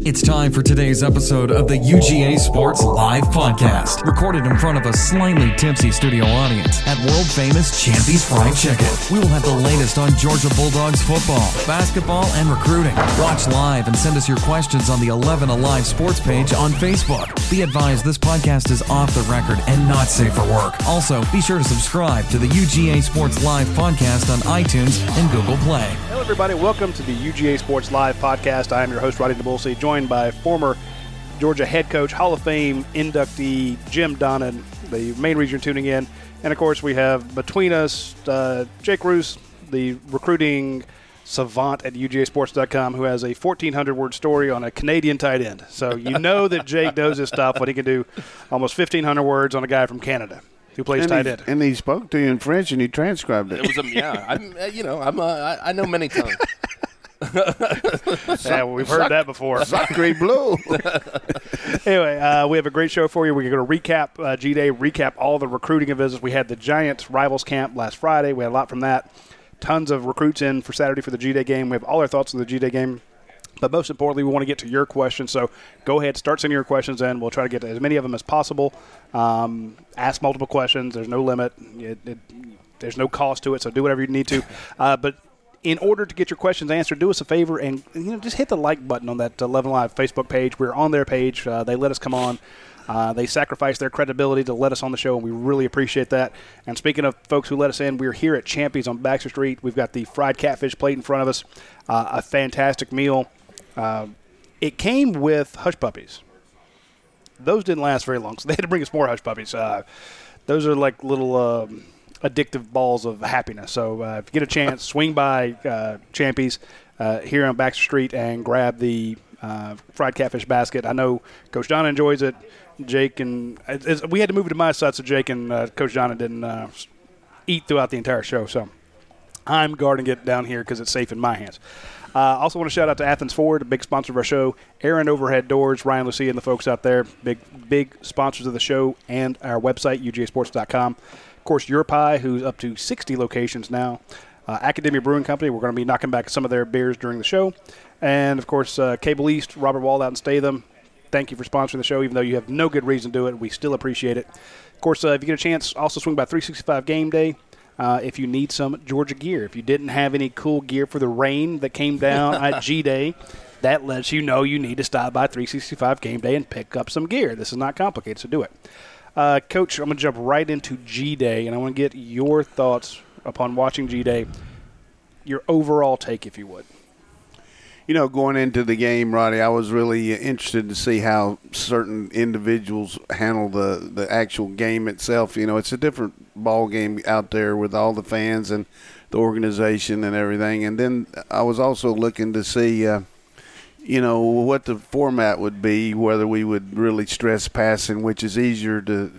It's time for today's episode of the UGA Sports Live Podcast, recorded in front of a slightly tipsy studio audience at world-famous Champy's Fried Chicken. We will have the latest on Georgia Bulldogs football, basketball, and recruiting. Watch live and send us your questions on the 11 Alive Sports page on Facebook. Be advised this podcast is off the record and not safe for work. Also, be sure to subscribe to the UGA Sports Live Podcast on iTunes and Google Play. Hello, everybody. Welcome to the UGA Sports Live Podcast. I am your host, Roddy DeBulsey, joined by former Georgia head coach, Hall of Fame inductee Jim Donnan, the main reason tuning in. And, of course, we have between us Jake Roos, the recruiting savant at UGAsports.com, who has a 1,400-word story on a Canadian tight end. So you know that Jake knows his stuff when he can do almost 1,500 words on a guy from Canada who plays tight end. And he spoke to you in French, and he transcribed it. It was I know many tongues. Yeah, well, we've heard that before. Sacre bleu. Anyway, we have a great show for you. We're going to recap G-Day, recap all the recruiting events. We had the Giants Rivals Camp last Friday. We had a lot from that. Tons of recruits in for Saturday for the G-Day game. We have all our thoughts on the G-Day game. But most importantly, we want to get to your questions. So go ahead, start sending your questions in. We'll try to get to as many of them as possible. Ask multiple questions. There's no limit. There's no cost to it, so do whatever you need to. But in order to get your questions answered, do us a favor and just hit the like button on that 11 Live Facebook page. We're on their page. They let us come on. They sacrifice their credibility to let us on the show, and we really appreciate that. And speaking of folks who let us in, we're here at Champy's on Baxter Street. We've got the fried catfish plate in front of us, a fantastic meal. It came with hush puppies. Those didn't last very long, so they had to bring us more hush puppies. Those are like little addictive balls of happiness. So if you get a chance, swing by Champy's here on Baxter Street and grab the fried catfish basket. I know Coach Donna enjoys it. Jake and we had to move it to my side so Jake and Coach Donna didn't eat throughout the entire show. So I'm guarding it down here because it's safe in my hands. Also want to shout out to Athens Ford, a big sponsor of our show. Aaron Overhead Doors, Ryan Lucia and the folks out there, big sponsors of the show and our website, UGAsports.com. Of course, Your Pie, who's up to 60 locations now. Academia Brewing Company, we're going to be knocking back some of their beers during the show. And, of course, Cable East, Robert Wall out in Statham. Thank you for sponsoring the show, even though you have no good reason to do it. We still appreciate it. Of course, if you get a chance, also swing by 365 Game Day. If you need some Georgia gear. If you didn't have any cool gear for the rain that came down at G-Day, that lets you know you need to stop by 365 Game Day and pick up some gear. This is not complicated, so do it. Coach, I'm going to jump right into G-Day, and I want to get your thoughts upon watching G-Day, your overall take, if you would. Going into the game, Roddy, I was really interested to see how certain individuals handle the actual game itself. It's a different ball game out there with all the fans and the organization and everything. And then I was also looking to see, what the format would be, whether we would really stress passing, which is easier to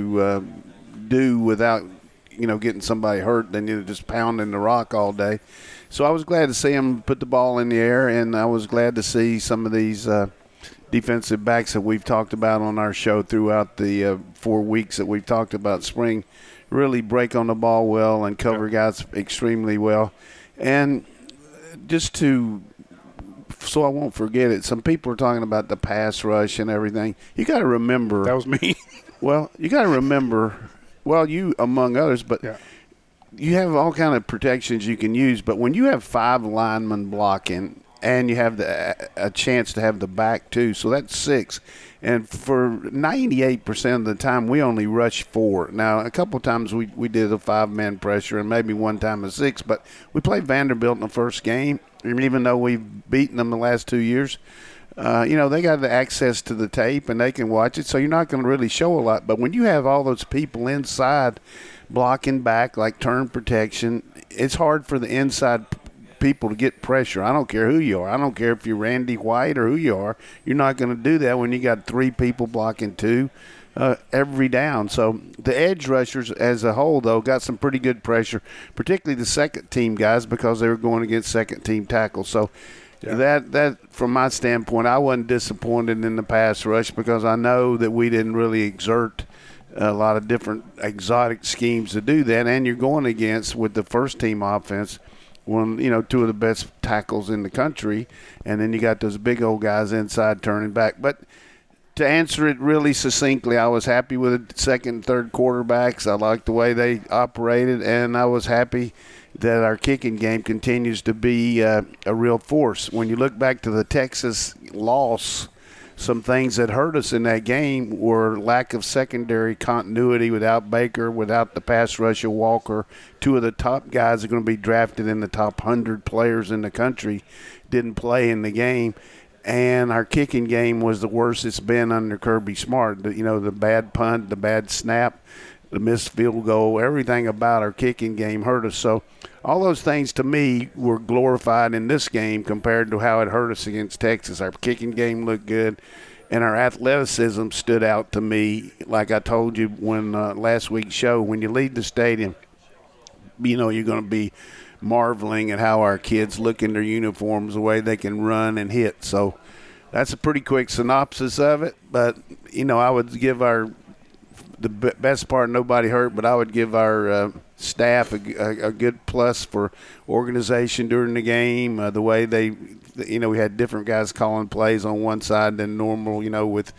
do without, getting somebody hurt than just pounding the rock all day. So I was glad to see him put the ball in the air, and I was glad to see some of these defensive backs that we've talked about on our show throughout the 4 weeks that we've talked about spring really break on the ball well and cover guys extremely well. And just so I won't forget it, some people are talking about the pass rush and everything. You got to remember. That was me. Well, you got to remember, you among others, but – you have all kind of protections you can use, but when you have 5 linemen blocking and you have a chance to have the back too, so that's 6. And for 98% of the time, we only rush 4. Now, a couple of times we did a 5-man pressure and maybe one time a 6, but we played Vanderbilt in the first game, and even though we've beaten them the last 2 years, they got the access to the tape and they can watch it, so you're not going to really show a lot. But when you have all those people inside blocking back like turn protection, it's hard for the inside people to get pressure. I don't care who you are. I don't care if you're Randy White or who you are. You're not going to do that when you got 3 people blocking 2 every down. So the edge rushers as a whole, though, got some pretty good pressure, particularly the second-team guys because they were going against second-team tackles. So that from my standpoint, I wasn't disappointed in the pass rush because I know that we didn't really exert a lot of different exotic schemes to do that. And you're going against, with the first-team offense, two of the best tackles in the country, and then you got those big old guys inside turning back. But to answer it really succinctly, I was happy with the second and third quarterbacks. I liked the way they operated, and I was happy that our kicking game continues to be a real force. When you look back to the Texas loss, some things that hurt us in that game were lack of secondary continuity without Baker, without the pass rush of Walker. Two of the top guys are going to be drafted in the top 100 players in the country didn't play in the game. And our kicking game was the worst it's been under Kirby Smart. The bad punt, the bad snap, the missed field goal, everything about our kicking game hurt us. So all those things to me were glorified in this game compared to how it hurt us against Texas. Our kicking game looked good, and our athleticism stood out to me. Like I told you when last week's show, when you leave the stadium, you're going to be marveling at how our kids look in their uniforms, the way they can run and hit. So that's a pretty quick synopsis of it. But, I would give the best part, nobody hurt, but I would give our staff a good plus for organization during the game. The way we had different guys calling plays on one side than normal, with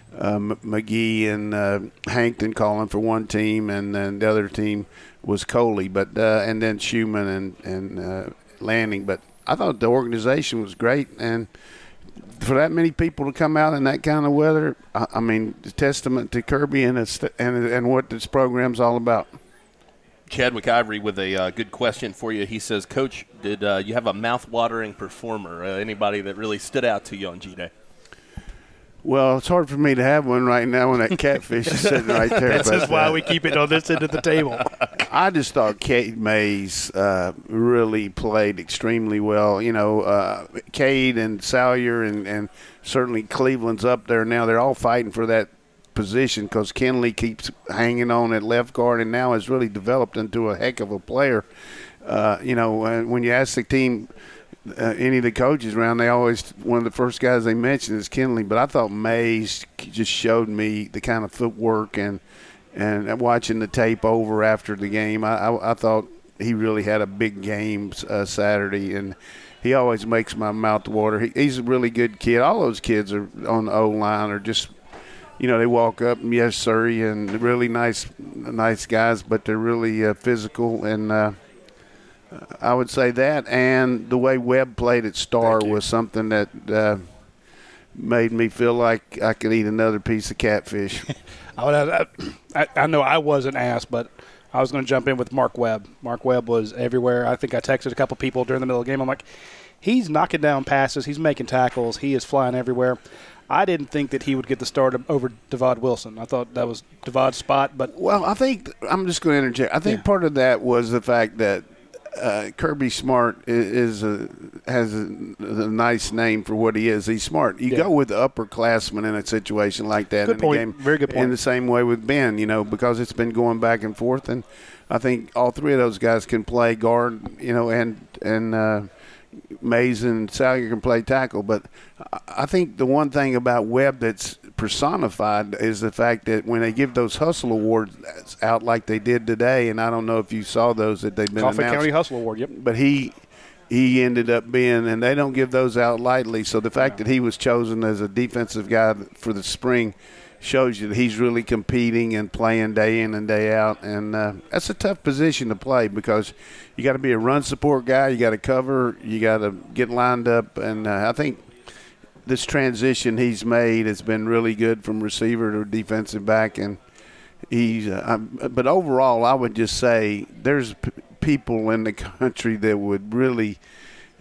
McGee and Hankton calling for one team, and then the other team was Coley, but and then Schumann and Lanning. But I thought the organization was great, and for that many people to come out in that kind of weather, I mean, the testament to Kirby and what this program's all about. Chad McIvory with a good question for you. He says, Coach, did you have a mouth-watering performer, anybody that really stood out to you on G-Day? Well, it's hard for me to have one right now when that catfish is sitting right there. That's just why we keep it on this end of the table. I just thought Cade Mays really played extremely well. Cade and Salyer and certainly Cleveland's up there now. They're all fighting for that position because Kenley keeps hanging on at left guard and now has really developed into a heck of a player. When you ask the team – any of the coaches around, one of the first guys they mentioned is Kenley. But I thought Mays just showed me the kind of footwork and watching the tape over after the game. I thought he really had a big game Saturday, and he always makes my mouth water. He's a really good kid. All those kids are on the O-line are just, they walk up and yes, sir, and really nice guys, but they're really physical and I would say that, and the way Webb played at Star was something that made me feel like I could eat another piece of catfish. I know I wasn't asked, but I was going to jump in with Mark Webb. Mark Webb was everywhere. I think I texted a couple people during the middle of the game. I'm like, he's knocking down passes. He's making tackles. He is flying everywhere. I didn't think that he would get the start over Devad Wilson. I thought that was Devad's spot. Well, I think – I'm just going to interject. I think part of that was the fact that Kirby Smart has a nice name for what he is. He's smart. You go with the upperclassman in a situation like that good in point. the game. Very good point. In the same way with Ben, because it's been going back and forth, and I think all three of those guys can play guard, and Mays and Salyer can play tackle. But I think the one thing about Webb that's personified is the fact that when they give those hustle awards out like they did today, and I don't know if you saw those that they've been Coffee announced. County Hustle Award, yep. But he ended up being, and they don't give those out lightly, so the fact that he was chosen as a defensive guy for the spring shows you that he's really competing and playing day in and day out, and that's a tough position to play because you got to be a run support guy, you got to cover, you got to get lined up, and I think this transition he's made has been really good from receiver to defensive back, and but overall I would just say there's people in the country that would really –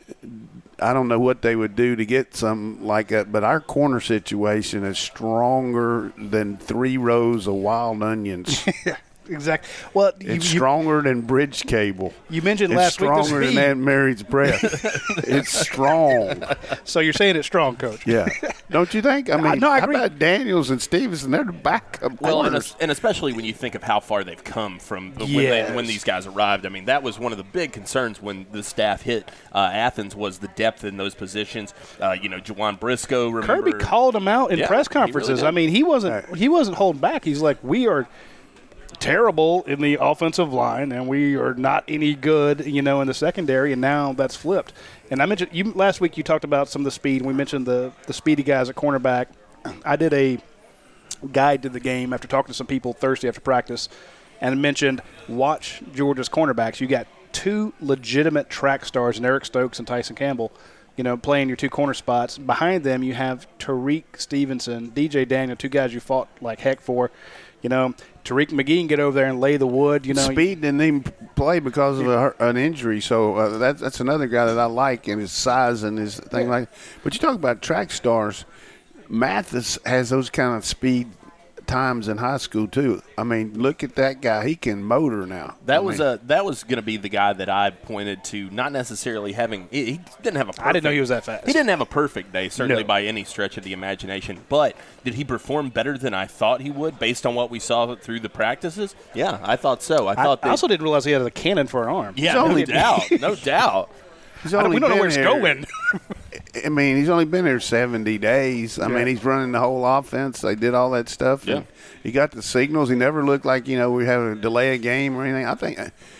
I don't know what they would do to get something like that, but our corner situation is stronger than 3 rows of wild onions. Exactly. Well, it's stronger than bridge cable. You mentioned last week. It's stronger than Aunt Mary's breath. It's strong. So you're saying it's strong, Coach? Yeah. Don't you think? I mean, no, I agree. How about Daniels and Stevenson? They're the backup corners. And especially when you think of how far they've come from when these guys arrived. I mean, that was one of the big concerns when the staff hit Athens was the depth in those positions. Juwan Briscoe. Remember, Kirby called him out in press conferences. Really I mean, he wasn't holding back. He's like, we are terrible in the offensive line, and we are not any good, in the secondary, and now that's flipped. And I mentioned last week you talked about some of the speed, and we mentioned the speedy guys at cornerback. I did a guide to the game after talking to some people Thursday after practice and mentioned watch Georgia's cornerbacks. You got two legitimate track stars in Eric Stokes and Tyson Campbell, playing your two corner spots. Behind them you have Tariq Stevenson, DJ Daniel, two guys you fought like heck for. Tariq McGee can get over there and lay the wood. Speed didn't even play because of an injury, so that's another guy that I like, and his size and his thing like. But you talk about track stars. Mathis has those kind of speed times in high school too. I mean, look at that guy; he can motor now. That was going to be the guy that I pointed to, not necessarily having. He didn't have a. Perfect, I didn't know he was that fast. He didn't have a perfect day, certainly by any stretch of the imagination. But did he perform better than I thought he would, based on what we saw through the practices? Yeah, I thought so. I also didn't realize he had a cannon for an arm. Yeah, no doubt, no doubt. We don't know where it's going. I mean, he's only been here 70 days. I mean, he's running the whole offense. They did all that stuff. Yeah. He got the signals. He never looked like, we had to delay a game or anything. I think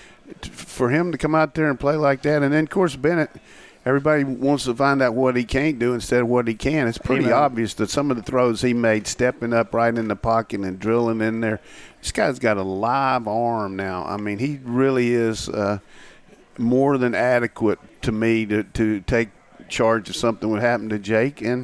for him to come out there and play like that, and then, of course, Bennett, everybody wants to find out what he can't do instead of what he can. It's pretty obvious that some of the throws he made, stepping up right in the pocket and drilling in there, this guy's got a live arm now. I mean, he really is more than adequate to me to take charge of something would happen to Jake. And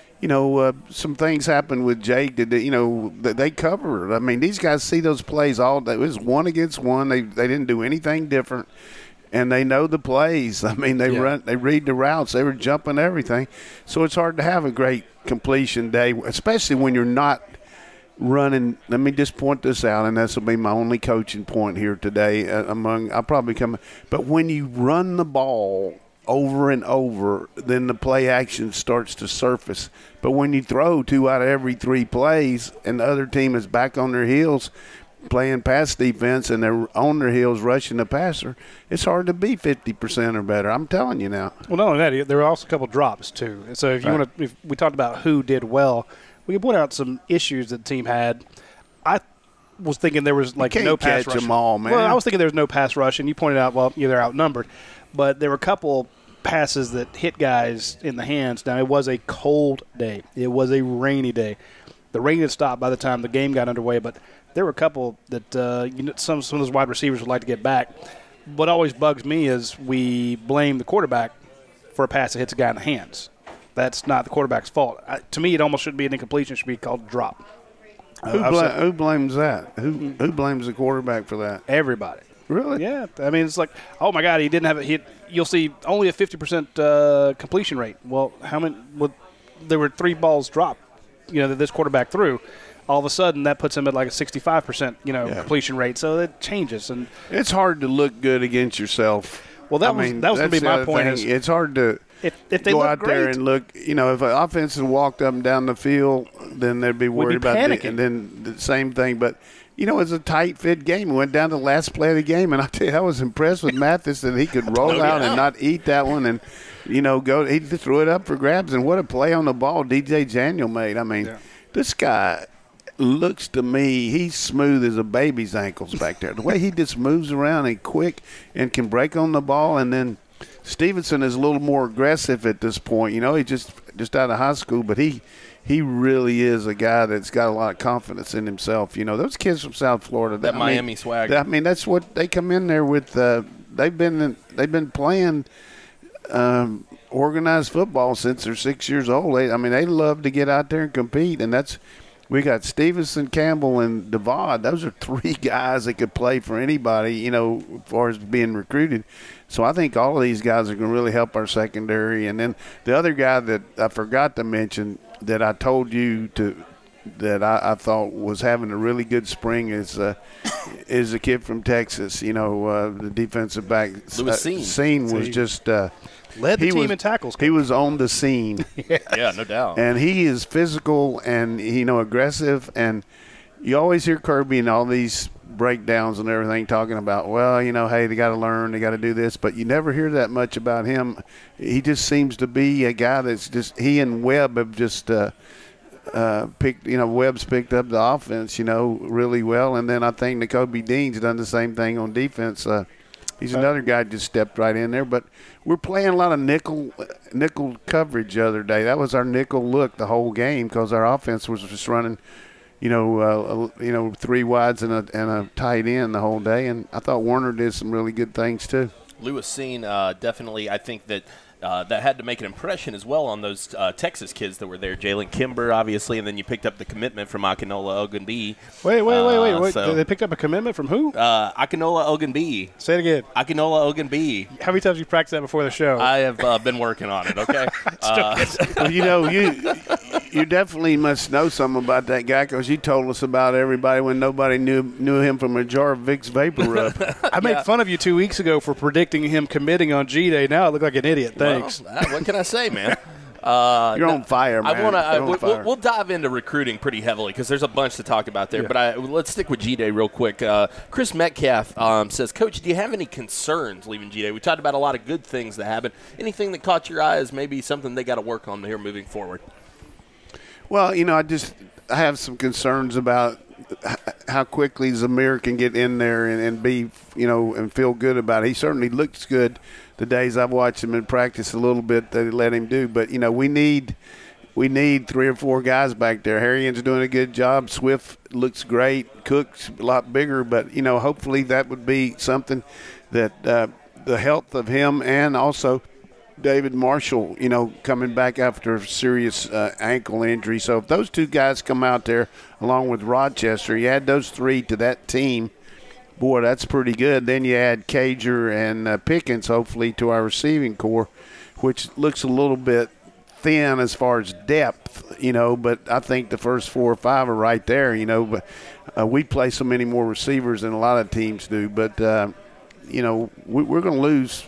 some things happened with Jake that they covered. I mean, these guys see those plays all day. It was 1 against 1. They didn't do anything different, and they know the plays. I mean, they read the routes. They were jumping everything. So it's hard to have a great completion day, especially when you're not running. Let me just point this out, and this will be my only coaching point here today. I'll probably come. But when you run the ball over and over, then the play action starts to surface. But when you throw 2 out of every 3 plays and the other team is back on their heels playing pass defense and they're on their heels rushing the passer, it's hard to be 50% or better. I'm telling you now. Well, not only that, there were also a couple drops too. So if you want to, if we talked about who did well, we can point out some issues that the team had. I was thinking there was no pass rush. Them all, man. Well, I was thinking there was no pass rush, and you pointed out, they're outnumbered. But there were a couple passes that hit guys in the hands. Now, it was a cold day. It was a rainy day. The rain had stopped by the time the game got underway, but there were a couple that some of those wide receivers would like to get back. What always bugs me is we blame the quarterback for a pass that hits a guy in the hands. That's not the quarterback's fault. To me, it almost shouldn't be an incompletion. It should be called a drop. Who blames that? Who blames the quarterback for that? Everybody. Really? Yeah. I mean, it's like, oh, my God, he didn't have a hit. You'll see only a 50% completion rate. Well, how many? There were 3 balls dropped, that this quarterback threw. All of a sudden, that puts him at like a 65%, completion rate. So it changes, and it's hard to look good against yourself. Well, that was going to be my point. It's hard to if they go look out great, there and look. If an offense had walked up and down the field, then they'd be worried about it. And then the same thing, but. It's a tight-fit game. We went down to the last play of the game, and I tell you, I was impressed with Mathis that he could roll out and not eat that one and, go. He threw it up for grabs, and what a play on the ball DJ Daniel made. I mean, this guy looks to me, he's smooth as a baby's ankles back there. The way he just moves around and quick and can break on the ball, and then Stevenson is a little more aggressive at this point. He just out of high school, but he really is a guy that's got a lot of confidence in himself. Those kids from South Florida. Miami swag. I mean, that's what they come in there with. They've been playing organized football since they're 6 years old. They love to get out there and compete, and we got Stevenson, Campbell, and DeVod. Those are 3 guys that could play for anybody, as far as being recruited. So I think all of these guys are going to really help our secondary. And then the other guy that I forgot to mention that I told you that I thought was having a really good spring is a kid from Texas. The defensive back Scene was just led the team in tackles. He was on the scene. Yeah, no doubt. And he is physical and aggressive. And you always hear Kirby and all these breakdowns and everything talking about, hey, they got to learn, they got to do this, but you never hear that much about him. He just seems to be a guy that's just, he and Webb have just Webb's picked up the offense, really well. And then I think Nakobe Dean's done the same thing on defense. He's another guy just stepped right in there. But we're playing a lot of nickel coverage the other day. That was our nickel look the whole game because our offense was just running, three wides and a tight end the whole day. And I thought Warner did some really good things too. Lewis Cine, definitely, I think that had to make an impression as well on those Texas kids that were there. Jalen Kimber, obviously, and then you picked up the commitment from Akinola Ogunbiyi. Wait. So they picked up a commitment from who? Akinola Ogunbiyi. Say it again. Akinola Ogunbiyi. How many times have you practiced that before the show? I have been working on it, okay? Well, you definitely must know something about that guy because you told us about everybody when nobody knew him from a jar of Vicks Vapor Rub. I made fun of you 2 weeks ago for predicting him committing on G-Day. Now I look like an idiot. Thanks. Well, what can I say, man? You're on fire, man. We'll dive into recruiting pretty heavily because there's a bunch to talk about there. Yeah. But let's stick with G-Day real quick. Chris Metcalf says, Coach, do you have any concerns leaving G-Day? We talked about a lot of good things that happened. Anything that caught your eye as maybe something they got to work on here moving forward? Well, I have some concerns about how quickly Zamir can get in there and be, and feel good about it. He certainly looks good the days I've watched him in practice a little bit that he let him do. But, we need 3 or 4 guys back there. Harrigan's doing a good job. Swift looks great. Cook's a lot bigger. But, hopefully that would be something that the health of him and also David Marshall, coming back after a serious ankle injury. So if those 2 guys come out there along with Rochester, you add those 3 to that team, boy, that's pretty good. Then you add Cager and Pickens, hopefully, to our receiving core, which looks a little bit thin as far as depth, but I think the first 4 or 5 are right there, But we play so many more receivers than a lot of teams do. But, we're going to lose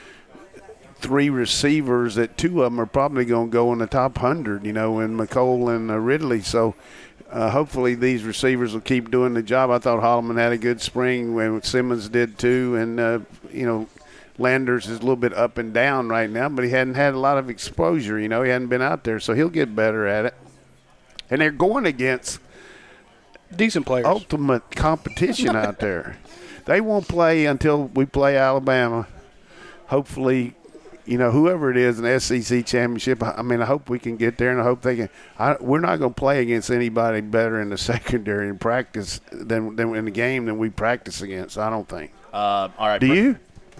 3 receivers that 2 of them are probably going to go in the top 100, in McCole and Ridley. So hopefully these receivers will keep doing the job. I thought Holloman had a good spring when Simmons did too. And, Landers is a little bit up and down right now, but he hadn't had a lot of exposure. He hadn't been out there, so he'll get better at it. And they're going against decent players, ultimate competition out there. They won't play until we play Alabama. Hopefully, whoever it is in the SEC championship, I hope we can get there, and I hope they can. We're not going to play against anybody better in the secondary in practice than in the game than we practice against, I don't think. All right. Do you?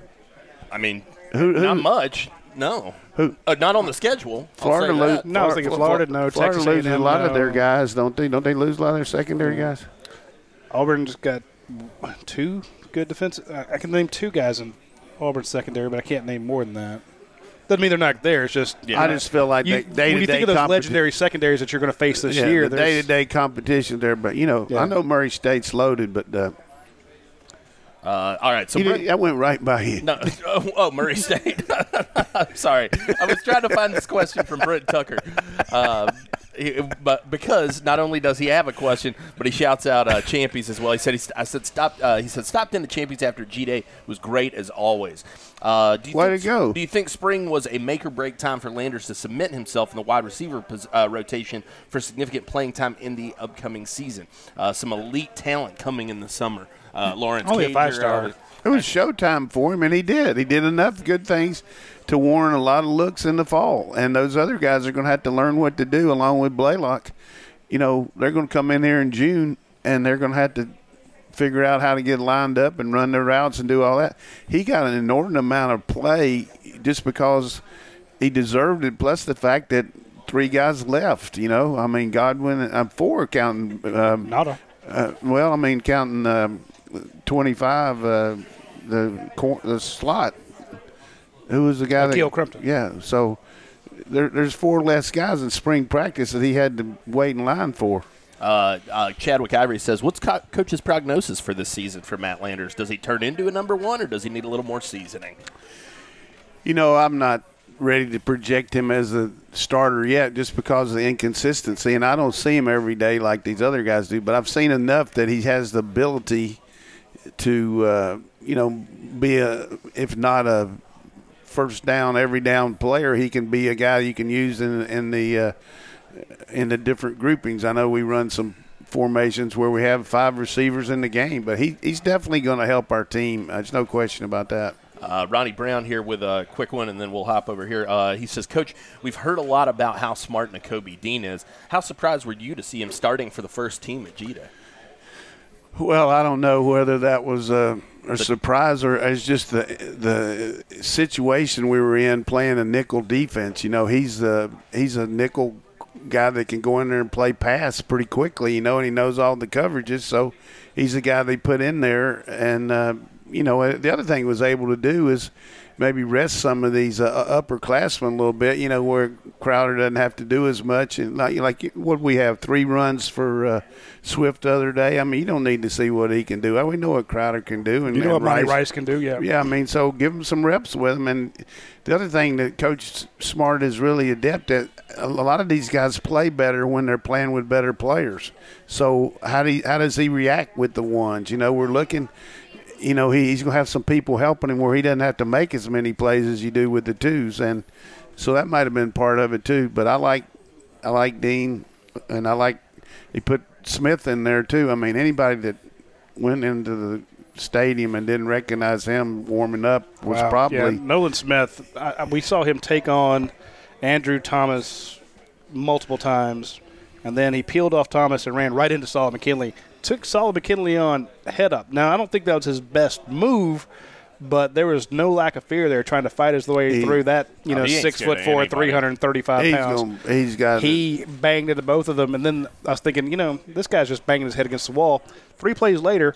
Who? Not much. No. Who? Not on the schedule. Florida lose. No, I was thinking Florida. No, Florida Texas loses A&M, a lot of their guys, don't they? Don't they lose a lot of their secondary guys? Auburn's got 2 good defensive. I can name 2 guys in Auburn's secondary, but I can't name more than that. Doesn't mean they're not there. It's just I just feel like when you think of those legendary secondaries that you're going to face this year, the day-to-day competition there. But I know Murray State's loaded, but. All right, so I went right by you. No, Murray State. Sorry, I was trying to find this question from Brent Tucker, but because not only does he have a question, but he shouts out Champions as well. He said stopped in the Champions after G-Day was great as always. Way to go! Do you think spring was a make or break time for Landers to cement himself in the wide receiver rotation for significant playing time in the upcoming season? Some elite talent coming in the summer. Lawrence only Cager, a 5-star. It was showtime for him, and he did. He did enough good things to warrant a lot of looks in the fall. And those other guys are going to have to learn what to do along with Blaylock. They're going to come in here in June, and they're going to have to figure out how to get lined up and run their routes and do all that. He got an inordinate amount of play just because he deserved it, plus the fact that 3 guys left, Godwin, 4 counting. Nada. Counting 25, the slot. Who was the guy? Akil Crumpton. Yeah, so there's 4 less guys in spring practice that he had to wait in line for. Chadwick Ivory says, what's Coach's prognosis for this season for Matt Landers? Does he turn into a number 1, or does he need a little more seasoning? I'm not ready to project him as a starter yet just because of the inconsistency, and I don't see him every day like these other guys do, but I've seen enough that he has the ability to be if not a first down every down player, he can be a guy you can use in the in the different groupings. I know we run some formations where we have 5 receivers in the game, but he's definitely going to help our team. There's no question about that. Ronnie Brown here with a quick one, and then we'll hop over here. He says, Coach, we've heard a lot about how smart Nakobe Dean is. How surprised were you to see him starting for the first team at G-Day? Well, I don't know whether that was a surprise or it's just the situation we were in playing a nickel defense. He's a nickel guy that can go in there and play pass pretty quickly, and he knows all the coverages. So he's the guy they put in there. And, the other thing he was able to do is maybe rest some of these upperclassmen a little bit, where Crowder doesn't have to do as much. And like what we have, 3 runs for Swift the other day. I mean, you don't need to see what he can do. We know what Crowder can do. And what Monty Rice can do, yeah. Yeah, I mean, so give him some reps with him. And the other thing that Coach Smart is really adept at, a lot of these guys play better when they're playing with better players. So how does he react with the ones? We're looking – he's going to have some people helping him where he doesn't have to make as many plays as you do with the 2s. And so that might have been part of it too. But I like Dean, and he put Smith in there too. I mean, anybody that went into the stadium and didn't recognize him warming up was probably – Yeah, Nolan Smith, we saw him take on Andrew Thomas multiple times, and then he peeled off Thomas and ran right into Solomon McKinley. Took Solomon McKinley on head up. Now, I don't think that was his best move, but there was no lack of fear there trying to fight his way through that, 6'4", 335 pounds. He banged into both of them, and then I was thinking, this guy's just banging his head against the wall. 3 plays later,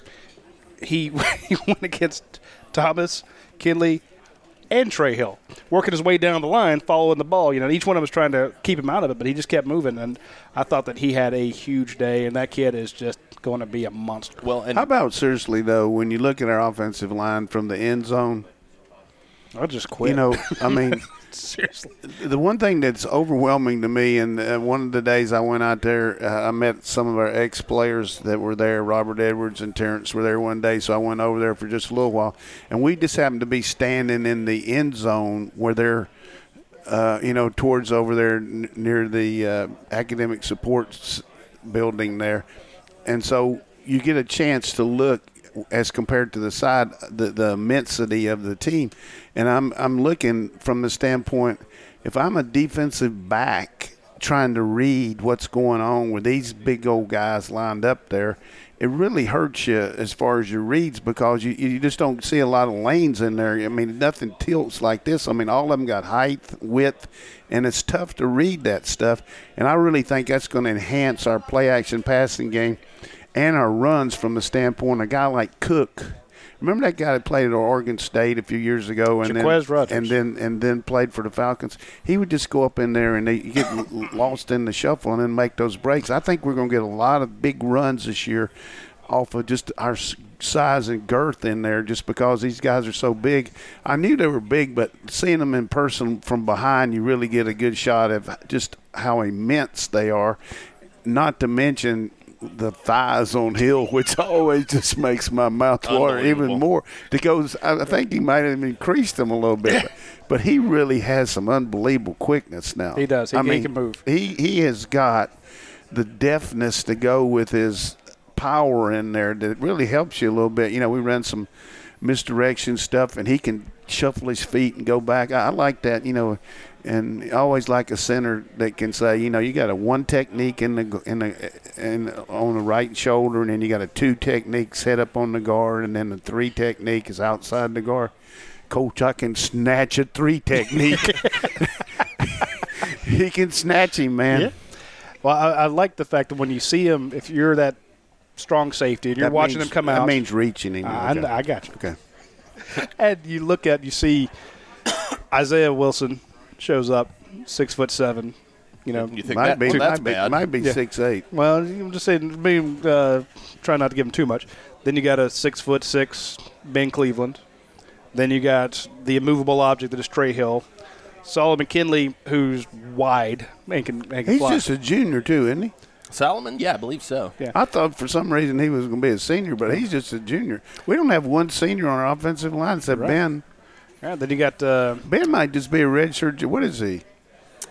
he went against Thomas, Kinley, and Trey Hill, working his way down the line, following the ball. Each one of them was trying to keep him out of it, but he just kept moving, and I thought that he had a huge day, and that kid is just going to be a monster. Well, and how about seriously, though, when you look at our offensive line from the end zone? I'll just quit. I mean, seriously. The one thing that's overwhelming to me, and one of the days I went out there, I met some of our ex-players that were there. Robert Edwards and Terrence were there one day, so I went over there for just a little while. And we just happened to be standing in the end zone where they're, towards over there near the academic supports building there. And so you get a chance to look as compared to the side, the immensity of the team. And I'm looking from the standpoint, if I'm a defensive back trying to read what's going on with these big old guys lined up there, it really hurts you as far as your reads because you just don't see a lot of lanes in there. I mean, nothing tilts like this. I mean, all of them got height, width, and it's tough to read that stuff. And I really think that's going to enhance our play-action passing game and our runs from the standpoint of a guy like Cook. Remember that guy that played at Oregon State a few years ago and then played for the Falcons? He would just go up in there and they get lost in the shuffle and then make those breaks. I think we're going to get a lot of big runs this year off of just our size and girth in there just because these guys are so big. I knew they were big, but seeing them in person from behind, you really get a good shot of just how immense they are, not to mention – the thighs on Hill, which always just makes my mouth water even more because I think he might have increased them a little bit. But he really has some unbelievable quickness now. He does. He can move. He has got the deftness to go with his power in there that really helps you a little bit. We run some misdirection stuff, and he can shuffle his feet and go back. I like that, and I always like a center that can say, you got a 1 technique on the right shoulder, and then you got a 2 technique set up on the guard, and then the 3 technique is outside the guard. Coach, I can snatch a 3 technique. He can snatch him, man. Yeah. Well, I like the fact that when you see him, if you're that strong safety and you're watching him come out. That means reaching him. I got you. Okay. And you see Isaiah Wilson shows up, 6'7". You think that's bad? Might be 6'8". Well, I'm just saying, try not to give him too much. Then you got a 6'6" Ben Cleveland. Then you got the immovable object that is Trey Hill. Solomon McKinley, who's wide and can fly. He's just a junior too, isn't he? Solomon? Yeah, I believe so. Yeah. I thought for some reason he was going to be a senior, but he's just a junior. We don't have one senior on our offensive line except Ben. Yeah, then you got Ben might just be a redshirt. What is he?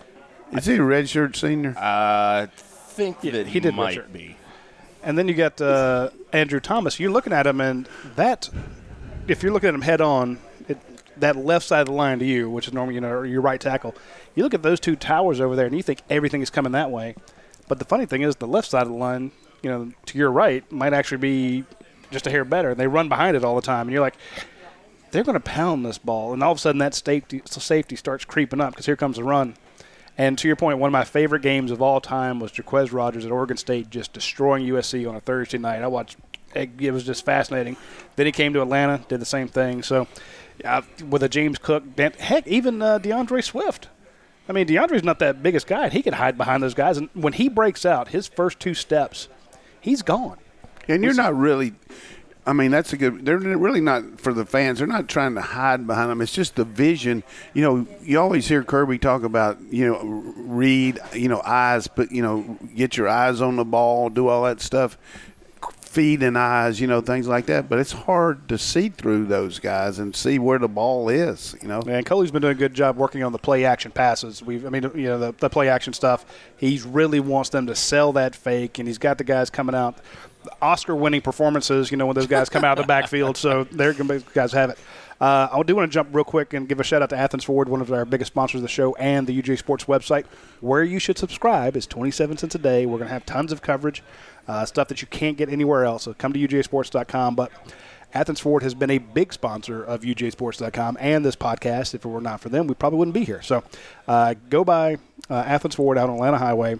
Is he a redshirt senior? I think that he did might be. And then you got Andrew Thomas. You're looking at him, and that, if you're looking at him head on, that left side of the line to you, which is normally your right tackle, you look at those two towers over there, and you think everything is coming that way. But the funny thing is, the left side of the line, to your right, might actually be just a hair better. And they run behind it all the time, and you're like, they're going to pound this ball. And all of a sudden, that safety starts creeping up because here comes the run. And to your point, one of my favorite games of all time was Jaquez Rogers at Oregon State just destroying USC on a Thursday night. I watched it was just fascinating. Then he came to Atlanta, did the same thing. So with a James Cook, heck, even DeAndre Swift. I mean, DeAndre's not that biggest guy, and he can hide behind those guys. And when he breaks out, his first two steps, he's gone. And you're not really – I mean, that's a good – they're really not – for the fans, they're not trying to hide behind them. It's just the vision. You always hear Kirby talk about, read, eyes, but, get your eyes on the ball, do all that stuff. Feet and eyes, things like that. But it's hard to see through those guys and see where the ball is, And Coley's been doing a good job working on the play-action passes. The play-action stuff. He really wants them to sell that fake, and he's got the guys coming out. Oscar-winning performances, when those guys come out of the backfield. So they're going to guys have it. I do want to jump real quick and give a shout-out to Athens Ford, one of our biggest sponsors of the show, and the UGA Sports website. Where you should subscribe is 27 cents a day. We're going to have tons of coverage, stuff that you can't get anywhere else. So come to UGAsports.com. But Athens Ford has been a big sponsor of UGAsports.com and this podcast. If it were not for them, we probably wouldn't be here. So go by Athens Ford out on Atlanta Highway.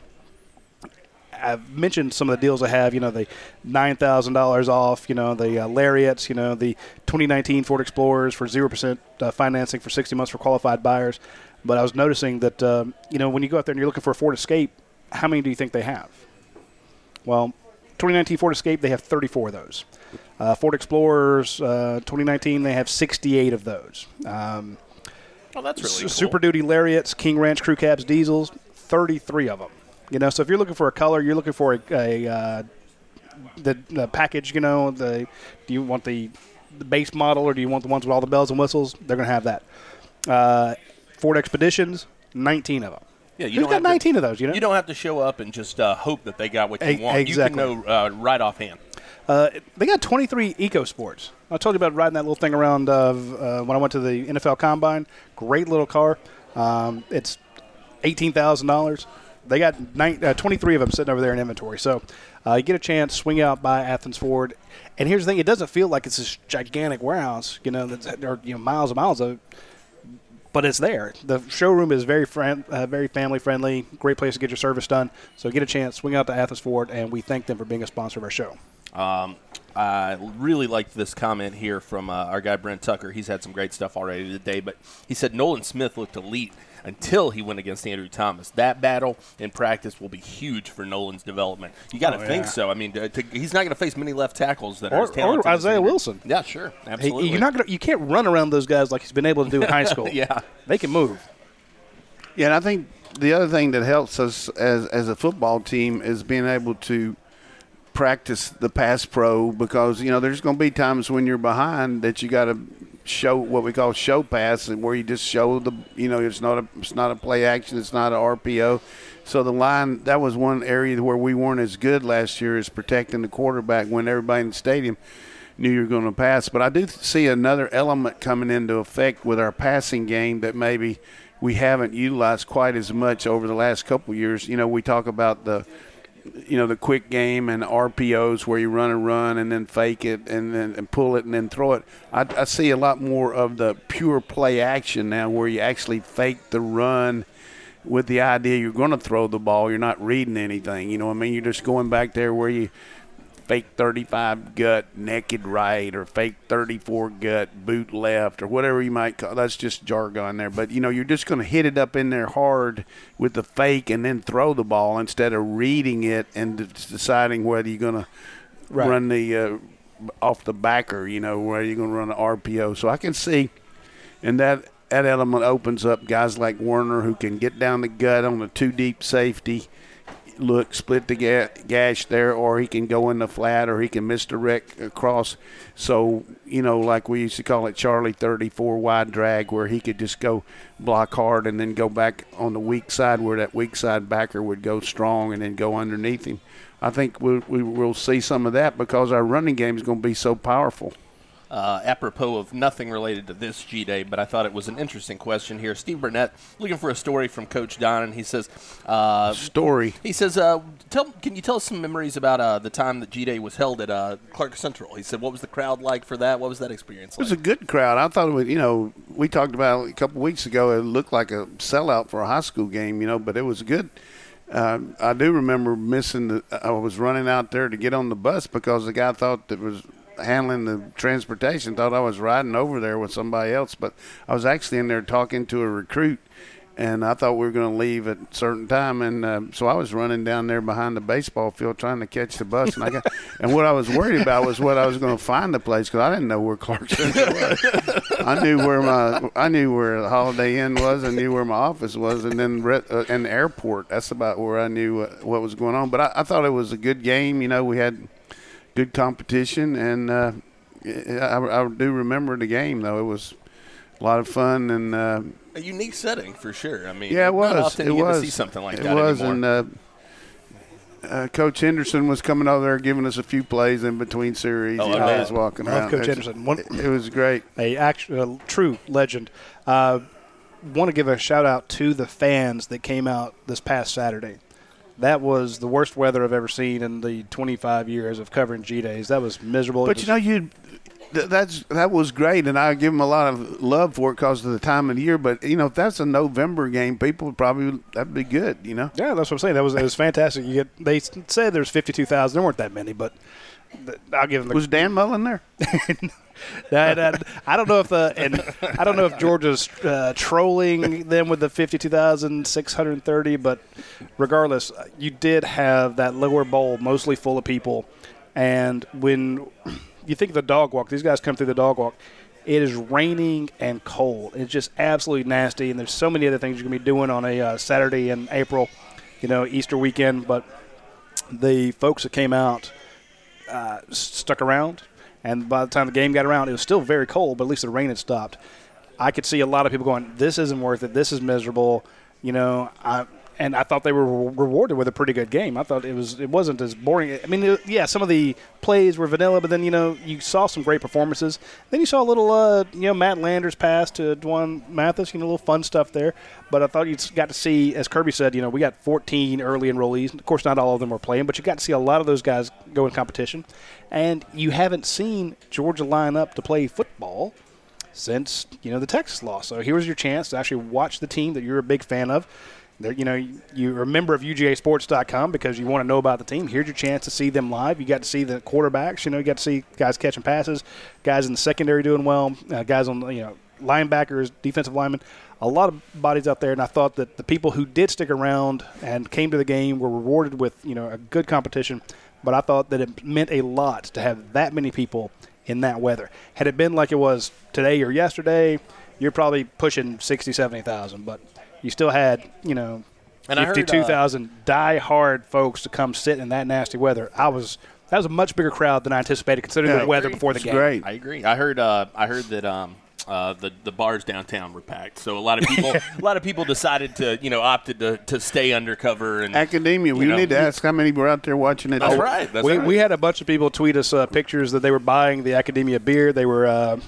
I've mentioned some of the deals I have, the $9,000 off, the Lariats, the 2019 Ford Explorers for 0% financing for 60 months for qualified buyers. But I was noticing that, when you go out there and you're looking for a Ford Escape, how many do you think they have? Well, 2019 Ford Escape, they have 34 of those. Ford Explorers, 2019, they have 68 of those. Oh, that's really cool. Super Duty Lariats, King Ranch Crew Cabs, Diesels, 33 of them. So if you're looking for a color, you're looking for the package. Do you want the base model, or do you want the ones with all the bells and whistles? They're going to have that. Ford Expeditions, 19 of them. Yeah, you got 19 of those. You don't have to show up and just hope that they got what you want. Exactly. You can know right offhand. They got 23 EcoSports. I told you about riding that little thing around when I went to the NFL Combine. Great little car. It's $18,000. They got 23 of them sitting over there in inventory. So you get a chance, swing out by Athens Ford. And here's the thing. It doesn't feel like it's this gigantic warehouse, there are miles and miles of it. But it's there. The showroom is very family-friendly, great place to get your service done. So get a chance, swing out to Athens Ford, and we thank them for being a sponsor of our show. I really liked this comment here from our guy Brent Tucker. He's had some great stuff already today, but he said Nolan Smith looked elite until he went against Andrew Thomas. That battle in practice will be huge for Nolan's development. You got to think so. I mean, he's not going to face many left tackles that are as talented or Isaiah Wilson. Yeah, sure, absolutely. You can't run around those guys like he's been able to do in high school. Yeah, they can move. Yeah, and I think the other thing that helps us as a football team is being able to practice the pass pro, because there's going to be times when you're behind that you got to show what we call show pass, and where you just show the it's not a play action, it's not an RPO. So the line, that was one area where we weren't as good last year, is protecting the quarterback when everybody in the stadium knew you were going to pass. But I do see another element coming into effect with our passing game that maybe we haven't utilized quite as much over the last couple of years. We talk about the quick game and RPOs where you run and then fake it and pull it and then throw it. I see a lot more of the pure play action now, where you actually fake the run with the idea you're going to throw the ball. You're not reading anything. You're just going back there where you fake 35 gut naked right, or fake 34 gut boot left, or whatever you might call. That's just jargon there. But you're just going to hit it up in there hard with the fake and then throw the ball, instead of reading it and deciding whether you're going to run the off the backer, where you're going to run an RPO. So I can see, and that element opens up guys like Werner, who can get down the gut on a 2 deep safety look, split the gash there, or he can go in the flat, or he can misdirect across. So, like we used to call it Charlie 34 wide drag, where he could just go block hard and then go back on the weak side where that weak side backer would go strong and then go underneath him. I think we'll see some of that because our running game is going to be so powerful. Apropos of nothing related to this G-Day, but I thought it was an interesting question here. Steve Burnett looking for a story from Coach Don, and he says, story. He says, can you tell us some memories about the time that G-Day was held at Clark Central? He said, what was the crowd like for that? What was that experience like? It was a good crowd. I thought it was, we talked about it a couple weeks ago. It looked like a sellout for a high school game, but it was good. I do remember I was running out there to get on the bus because the guy thought that was handling the transportation thought I was riding over there with somebody else, but I was actually in there talking to a recruit, and I thought we were going to leave at a certain time, and so I was running down there behind the baseball field trying to catch the bus, and and what I was worried about was what I was going to find the place because I didn't know where Clark Central was. I knew where the Holiday Inn was, and knew where my office was, and then and the airport. That's about where I knew what was going on. But I thought it was a good game. We had good competition, and I do remember the game, though. It was a lot of fun and a unique setting for sure. I mean, yeah, it was. Not often you get to see something like that anymore. And Coach Henderson was coming over there giving us a few plays in between series. He was walking around. Coach Henderson. It was great. A true legend. Want to give a shout out to the fans that came out this past Saturday. That was the worst weather I've ever seen in the 25 years of covering G-Days. That was miserable. But that was great, and I give them a lot of love for it because of the time of the year. But if that's a November game, people would that'd be good. Yeah, that's what I'm saying. It was fantastic. They said there's 52,000. There weren't that many, but I'll give them. Was Dan Mullen there? I don't know if Georgia's trolling them with the 52,630, but regardless, you did have that lower bowl mostly full of people, and when you think of the dog walk, these guys come through the dog walk. It is raining and cold. It's just absolutely nasty, and there's so many other things you're gonna be doing on a Saturday in April, Easter weekend. But the folks that came out stuck around. And by the time the game got around, it was still very cold, but at least the rain had stopped. I could see a lot of people going, this isn't worth it. This is miserable. And I thought they were rewarded with a pretty good game. I thought it wasn't as boring. I mean, some of the plays were vanilla, but then, you saw some great performances. Then you saw a little, Matt Landers pass to Dwan Mathis, a little fun stuff there. But I thought you got to see, as Kirby said, we got 14 early enrollees. Of course, not all of them were playing, but you got to see a lot of those guys go in competition. And you haven't seen Georgia line up to play football since, the Texas loss. So here's your chance to actually watch the team that you're a big fan of. You're a member of UGAsports.com because you want to know about the team. Here's your chance to see them live. You got to see the quarterbacks. You got to see guys catching passes, guys in the secondary doing well, guys on linebackers, defensive linemen. A lot of bodies out there, and I thought that the people who did stick around and came to the game were rewarded with a good competition. But I thought that it meant a lot to have that many people in that weather. Had it been like it was today or yesterday, you're probably pushing 60,000, 70,000, but you still had, 52,000 die-hard folks to come sit in that nasty weather. That was a much bigger crowd than I anticipated considering the weather before the game. Great. I agree. I heard that the bars downtown were packed, so a lot of people decided to opted to stay undercover. And Academia, we need to ask how many were out there watching it. That's right. We had a bunch of people tweet us pictures that they were buying the Academia beer. They were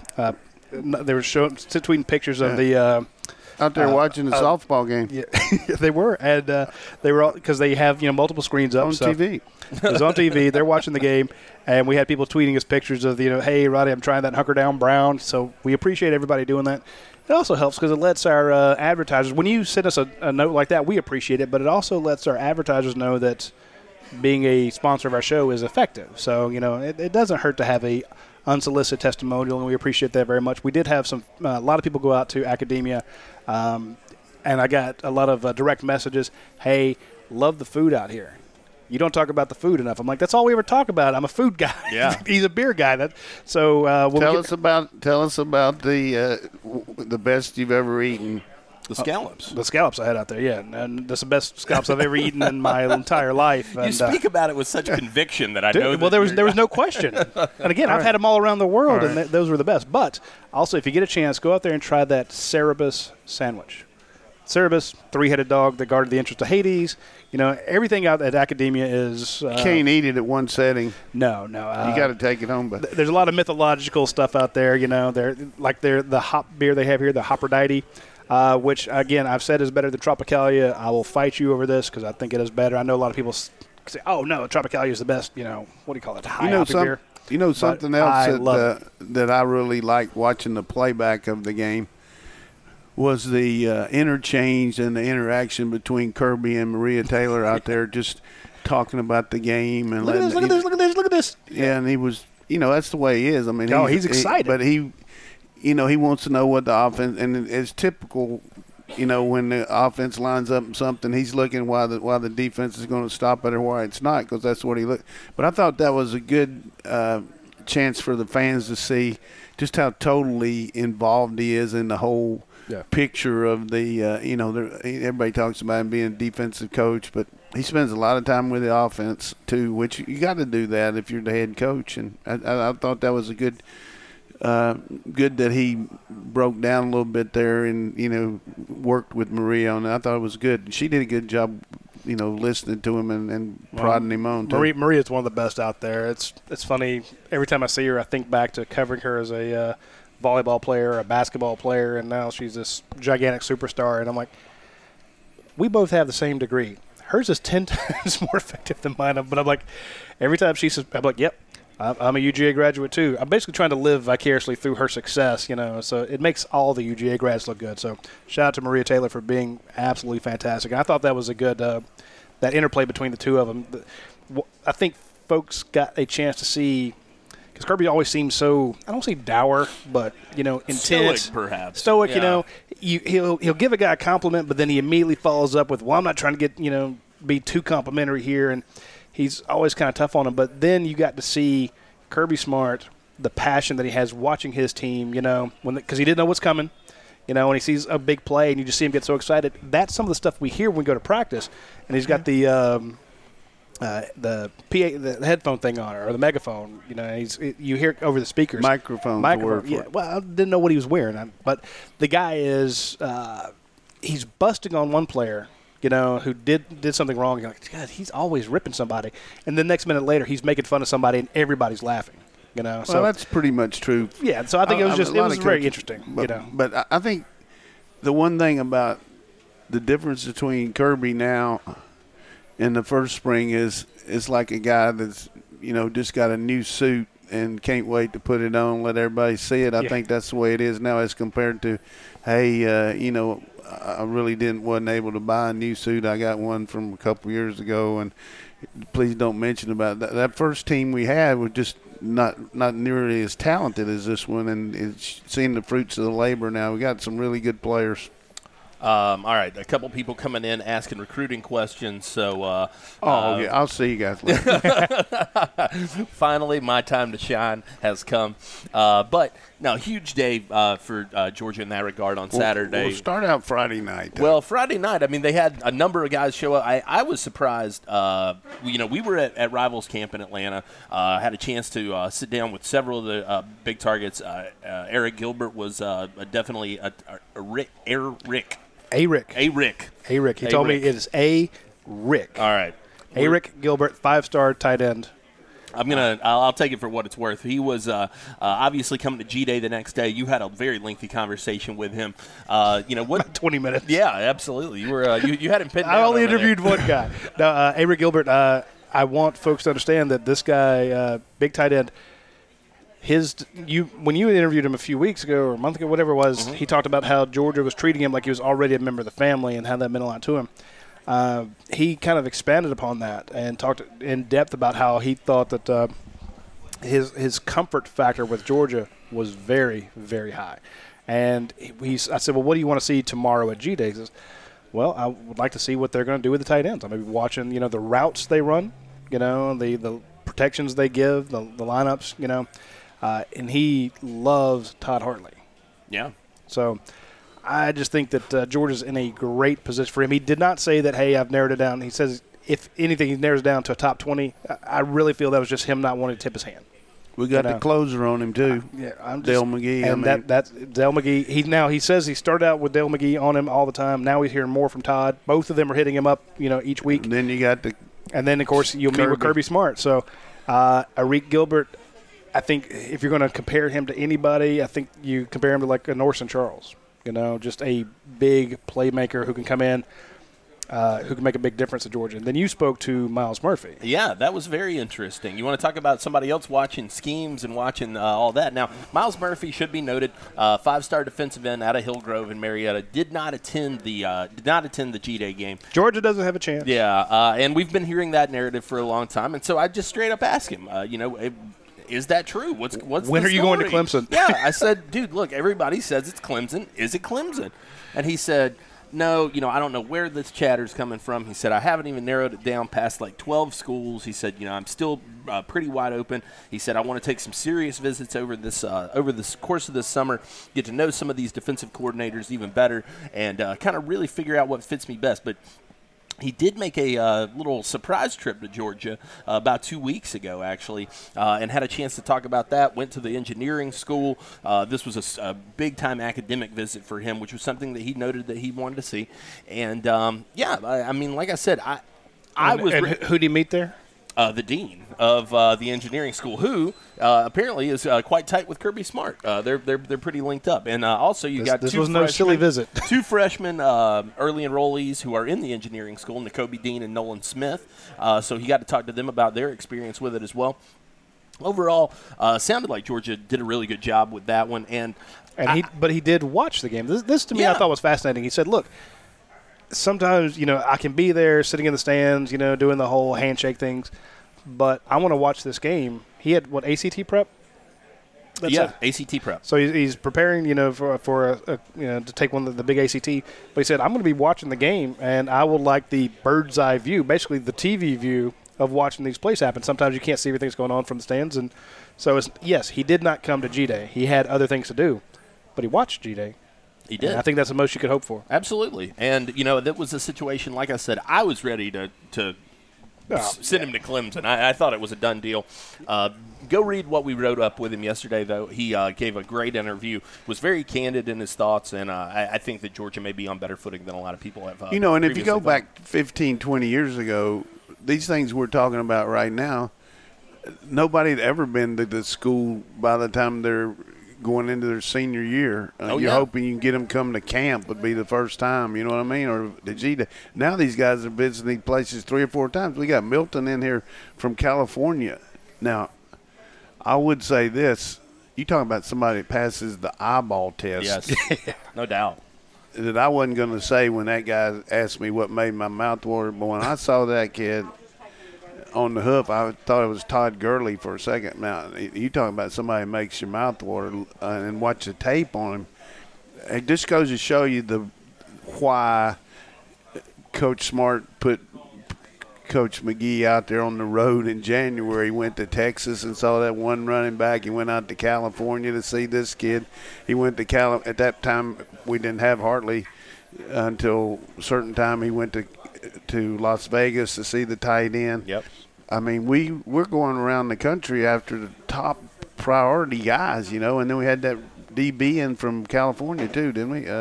tweeting pictures of the. Out there watching the softball game. Yeah, they were, and they were all because they have multiple screens up on TV. It was on TV. They're watching the game, and we had people tweeting us pictures of hey Roddy, I'm trying that Hunker Down Brown. So we appreciate everybody doing that. It also helps because it lets our advertisers. When you send us a note like that, we appreciate it, but it also lets our advertisers know that being a sponsor of our show is effective. So it doesn't hurt to have a unsolicited testimonial, and we appreciate that very much. We did have a lot of people go out to Academia, and I got a lot of direct messages. Hey, love the food out here. You don't talk about the food enough. I'm like, that's all we ever talk about. I'm a food guy. Yeah, he's a beer guy. Tell us about the best you've ever eaten The scallops. The scallops I had out there, yeah. And that's the best scallops I've ever eaten in my entire life. And, you speak about it with such conviction that I know. Well, there was no question. And again, I've had them all around the world, and those were the best. But also, if you get a chance, go out there and try that Cerebus sandwich. Cerebus, 3-headed dog that guarded the entrance to Hades. You know, everything out at Academia is can't eat it at one setting. No. You got to take it home. But there's a lot of mythological stuff out there. You know, they're the hop beer they have here, the Hopperdite. Which, again, I've said is better than Tropicalia. I will fight you over this because I think it is better. I know a lot of people say, oh, no, Tropicalia is the best, what do you call it, high-hoppy beer. You know something else that I really liked watching the playback of the game was the interchange and the interaction between Kirby and Maria Taylor out there just talking about the game. And look at this. Yeah, and he was, that's the way he is. I mean, he's excited. But he wants to know what the offense, and it's typical, when the offense lines up something, he's looking while the defense is going to stop it or why it's not, because that's what he looked. But I thought that was a good chance for the fans to see just how totally involved he is in the whole picture of the, everybody talks about him being a defensive coach, but he spends a lot of time with the offense too, which you got to do that if you're the head coach. And I thought that was a good that he broke down a little bit there and, worked with Maria on it. I thought it was good. She did a good job, listening to him and prodding him on too. Maria's one of the best out there. It's funny. Every time I see her, I think back to covering her as a volleyball player, a basketball player, and now she's this gigantic superstar. And I'm like, we both have the same degree. Hers is 10 times more effective than mine. But I'm like, every time she says, I'm like, yep. I'm a UGA graduate, too. I'm basically trying to live vicariously through her success, so it makes all the UGA grads look good. So shout out to Maria Taylor for being absolutely fantastic. I thought that was a good that interplay between the two of them. I think folks got a chance to see, because Kirby always seems so, I don't say dour, but, intense. Stoic, perhaps. Stoic, he'll give a guy a compliment, but then he immediately follows up with, well, I'm not trying to get, be too complimentary here. And he's always kind of tough on him, but then you got to see Kirby Smart, the passion that he has watching his team, because he didn't know what's coming, when he sees a big play and you just see him get so excited. That's some of the stuff we hear when we go to practice. And he's got the PA, the headphone thing on, or the megaphone. You hear it over the speakers. Microphone. Yeah. Well, I didn't know what he was wearing, but the guy is he's busting on one player, who did something wrong. You're like, God, he's always ripping somebody. And the next minute later, he's making fun of somebody, and everybody's laughing. Well, that's pretty much true. Yeah, so I think it was very interesting. But I think the one thing about the difference between Kirby now and the first spring is it's like a guy that's, just got a new suit and can't wait to put it on, let everybody see it. I think that's the way it is now as compared to, hey, I really wasn't able to buy a new suit. I got one from a couple years ago, and please don't mention about that. That first team we had was just not nearly as talented as this one, and it's seeing the fruits of the labor now. We got some really good players. All right, a couple people coming in asking recruiting questions. So, I'll see you guys later. Finally, my time to shine has come. But no, huge day for Georgia in that regard on Saturday. We'll start out Friday night. Well, Friday night, I mean, they had a number of guys show up. I was surprised. We were at Rivals Camp in Atlanta. Had a chance to sit down with several of the big targets. Eric Gilbert was definitely Rick. A-Rick. He told me it is A-Rick. All right. A-Rick Gilbert, 5-star tight end. I'll take it for what it's worth. He was obviously coming to G-Day the next day. You had a very lengthy conversation with him. What? 20 minutes. Yeah, absolutely. You were you had him pinned down. I only interviewed one guy. No, A-Rick Gilbert. I want folks to understand that this guy, big tight end. When you interviewed him a few weeks ago or a month ago, whatever it was, he talked about how Georgia was treating him like he was already a member of the family and how that meant a lot to him. He kind of expanded upon that and talked in depth about how he thought that his comfort factor with Georgia was very, very high. And I said, well, what do you want to see tomorrow at G-Day? He says, well, I would like to see what they're going to do with the tight ends. I'm going to be watching, the routes they run, the protections they give, the lineups, and he loves Todd Hartley. Yeah. So I just think that Georgia's in a great position for him. He did not say that, hey, I've narrowed it down. He says, if anything, he narrows it down to a top 20. I really feel that was just him not wanting to tip his hand. We got the closer on him too. Dale McGee. And that's Dale McGee. He says he started out with Dale McGee on him all the time. Now he's hearing more from Todd. Both of them are hitting him up, each week. And then you got and then of course you'll meet with Kirby Smart. So Arik Gilbert, I think if you're going to compare him to anybody, I think you compare him to like a Norson Charles. Just a big playmaker who can come in. Who can make a big difference at Georgia. And then you spoke to Miles Murphy. Yeah, that was very interesting. You want to talk about somebody else watching schemes and watching all that. Now, Miles Murphy should be noted, 5-star defensive end out of Hillgrove in Marietta, did not attend the G-Day game. Georgia doesn't have a chance. Yeah, and we've been hearing that narrative for a long time. And so I just straight up asked him, is that true? What's when the are you story? going to Clemson? Yeah, I said, dude, look, everybody says it's Clemson. Is it Clemson? And he said, no, I don't know where this chatter's coming from. He said, I haven't even narrowed it down past like 12 schools. He said, I'm still pretty wide open. He said, I want to take some serious visits over this course of this summer, get to know some of these defensive coordinators even better, and kind of really figure out what fits me best. But he did make a little surprise trip to Georgia about 2 weeks ago, actually, and had a chance to talk about that. Went to the engineering school. This was a big-time academic visit for him, which was something that he noted that he wanted to see. And, I mean, like I said, who did he meet there? The dean of the engineering school, who apparently is quite tight with Kirby Smart. They're pretty linked up, and also this was no silly visit. 2 freshmen early enrollees who are in the engineering school, N'Kobe Dean and Nolan Smith. So he got to talk to them about their experience with it as well. Overall, sounded like Georgia did a really good job with that one, but he did watch the game. This to me I thought was fascinating. He said, "Look, sometimes, I can be there sitting in the stands, doing the whole handshake things, but I want to watch this game." He had, ACT prep? ACT prep. So he's preparing, for to take one of the big ACT. But he said, I'm going to be watching the game, and I would like the bird's eye view, basically the TV view of watching these plays happen. Sometimes you can't see everything that's going on from the stands. And so, yes, he did not come to G-Day. He had other things to do, but he watched G-Day. He did. And I think that's the most you could hope for. Absolutely. And, that was a situation, like I said, I was ready to send him to Clemson. I thought it was a done deal. Go read what we wrote up with him yesterday, though. He gave a great interview, was very candid in his thoughts, and I think that Georgia may be on better footing than a lot of people have. And if you go back 15, 20 years ago, these things we're talking about right now, nobody had ever been to the school by the time they're going into their senior year. You're hoping you can get them come to camp would be the first time, you know what I mean? Or the G-Day. Now these guys are visiting these places 3 or 4 times. We got Milton in here from California. Now, I would say this. You talking about somebody that passes the eyeball test. Yes, no doubt. That I wasn't going to say when that guy asked me what made my mouth water. But when I saw that kid on the hoof, I thought it was Todd Gurley for a second. Now, you talking about somebody who makes your mouth water and watch the tape on him. It just goes to show you why Coach Smart put Coach McGee out there on the road in January. He went to Texas and saw that one running back. He went out to California to see this kid. He went to at that time we didn't have Hartley until a certain time. He went to Las Vegas to see the tight end. Yep. I mean, we're going around the country after the top priority guys, and then we had that DB in from California too, didn't we?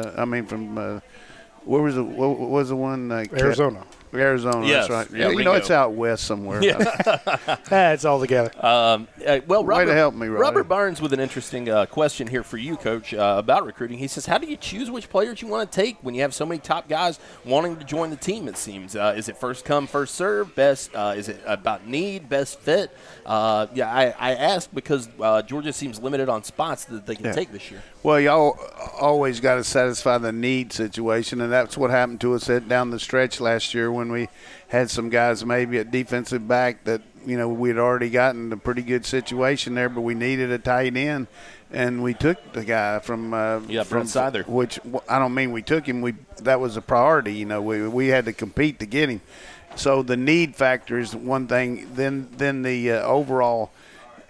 Where was the one? Arizona. Arizona, yes. That's right. Yeah, it's out west somewhere. Yeah. It's all together. Way to help me, Robert Barnes with an interesting question here for you, Coach, about recruiting. He says, how do you choose which players you want to take when you have so many top guys wanting to join the team, it seems? Is it first come, first serve, best? Is it about need, best fit? I ask because Georgia seems limited on spots that they can take this year. Well, y'all always got to satisfy the need situation, and that's what happened to us down the stretch last year when we had some guys maybe at defensive back that, we'd already gotten a pretty good situation there, but we needed a tight end, and we took the guy from Brent Seither. Which I don't mean we took him. That was a priority. We had to compete to get him. So the need factor is one thing. Then the overall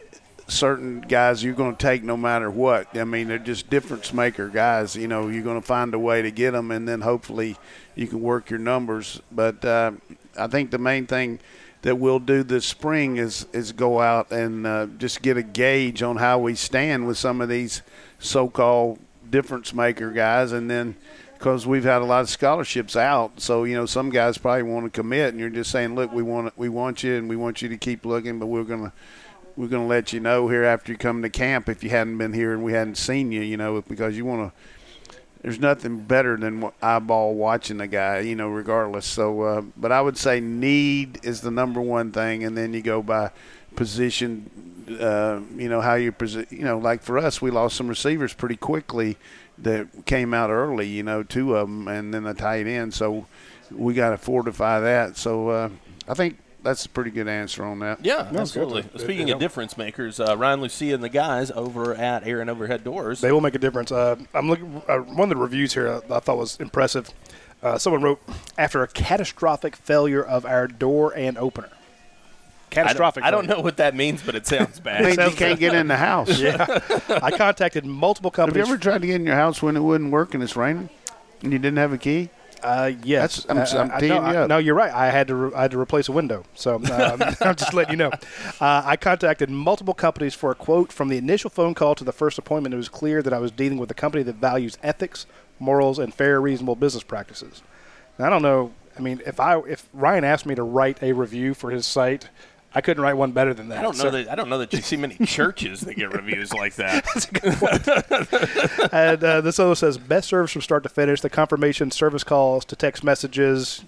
certain guys you're going to take no matter what. I mean, they're just difference maker guys. You know, you're going to find a way to get them, and then hopefully you can work your numbers. But I think the main thing that we'll do this spring is go out and just get a gauge on how we stand with some of these so-called difference maker guys, and then because we've had a lot of scholarships out, so you know some guys probably want to commit, and you're just saying, look, we want you, and we want you to keep looking, but we're gonna let you know here after you come to camp if you hadn't been here and we hadn't seen you, you know, because you want to. There's nothing better than eyeball watching a guy, you know, regardless. So, but I would say need is the number one thing, and then you go by position. You know how you present. You know, like for us, we lost some receivers pretty quickly that came out early. You know, 2 of them, and then a tight end. So we got to fortify that. So I think that's a pretty good answer on that. Yeah, absolutely. Speaking of difference makers, Ryan Lucia and the guys over at Aaron Overhead Doors. They will make a difference. I'm looking. One of the reviews here I thought was impressive. Someone wrote, after a catastrophic failure of our door and opener. Catastrophic. I don't know what that means, but it sounds bad. I mean, you can't get in the house. Yeah. I contacted multiple companies. Have you ever tried to get in your house when it wouldn't work and it's raining and you didn't have a key? Yes. I'm teeing you up. No, you're right. I had to replace a window. So I'm just letting you know. I contacted multiple companies for a quote. From the initial phone call to the first appointment, it was clear that I was dealing with a company that values ethics, morals, and fair, reasonable business practices. Now, I don't know. I mean, if Ryan asked me to write a review for his site, I couldn't write one better than that. I don't know that you see many churches that get reviews like that. That's a good point. And this other says, best service from start to finish. The confirmation, service calls to text messages,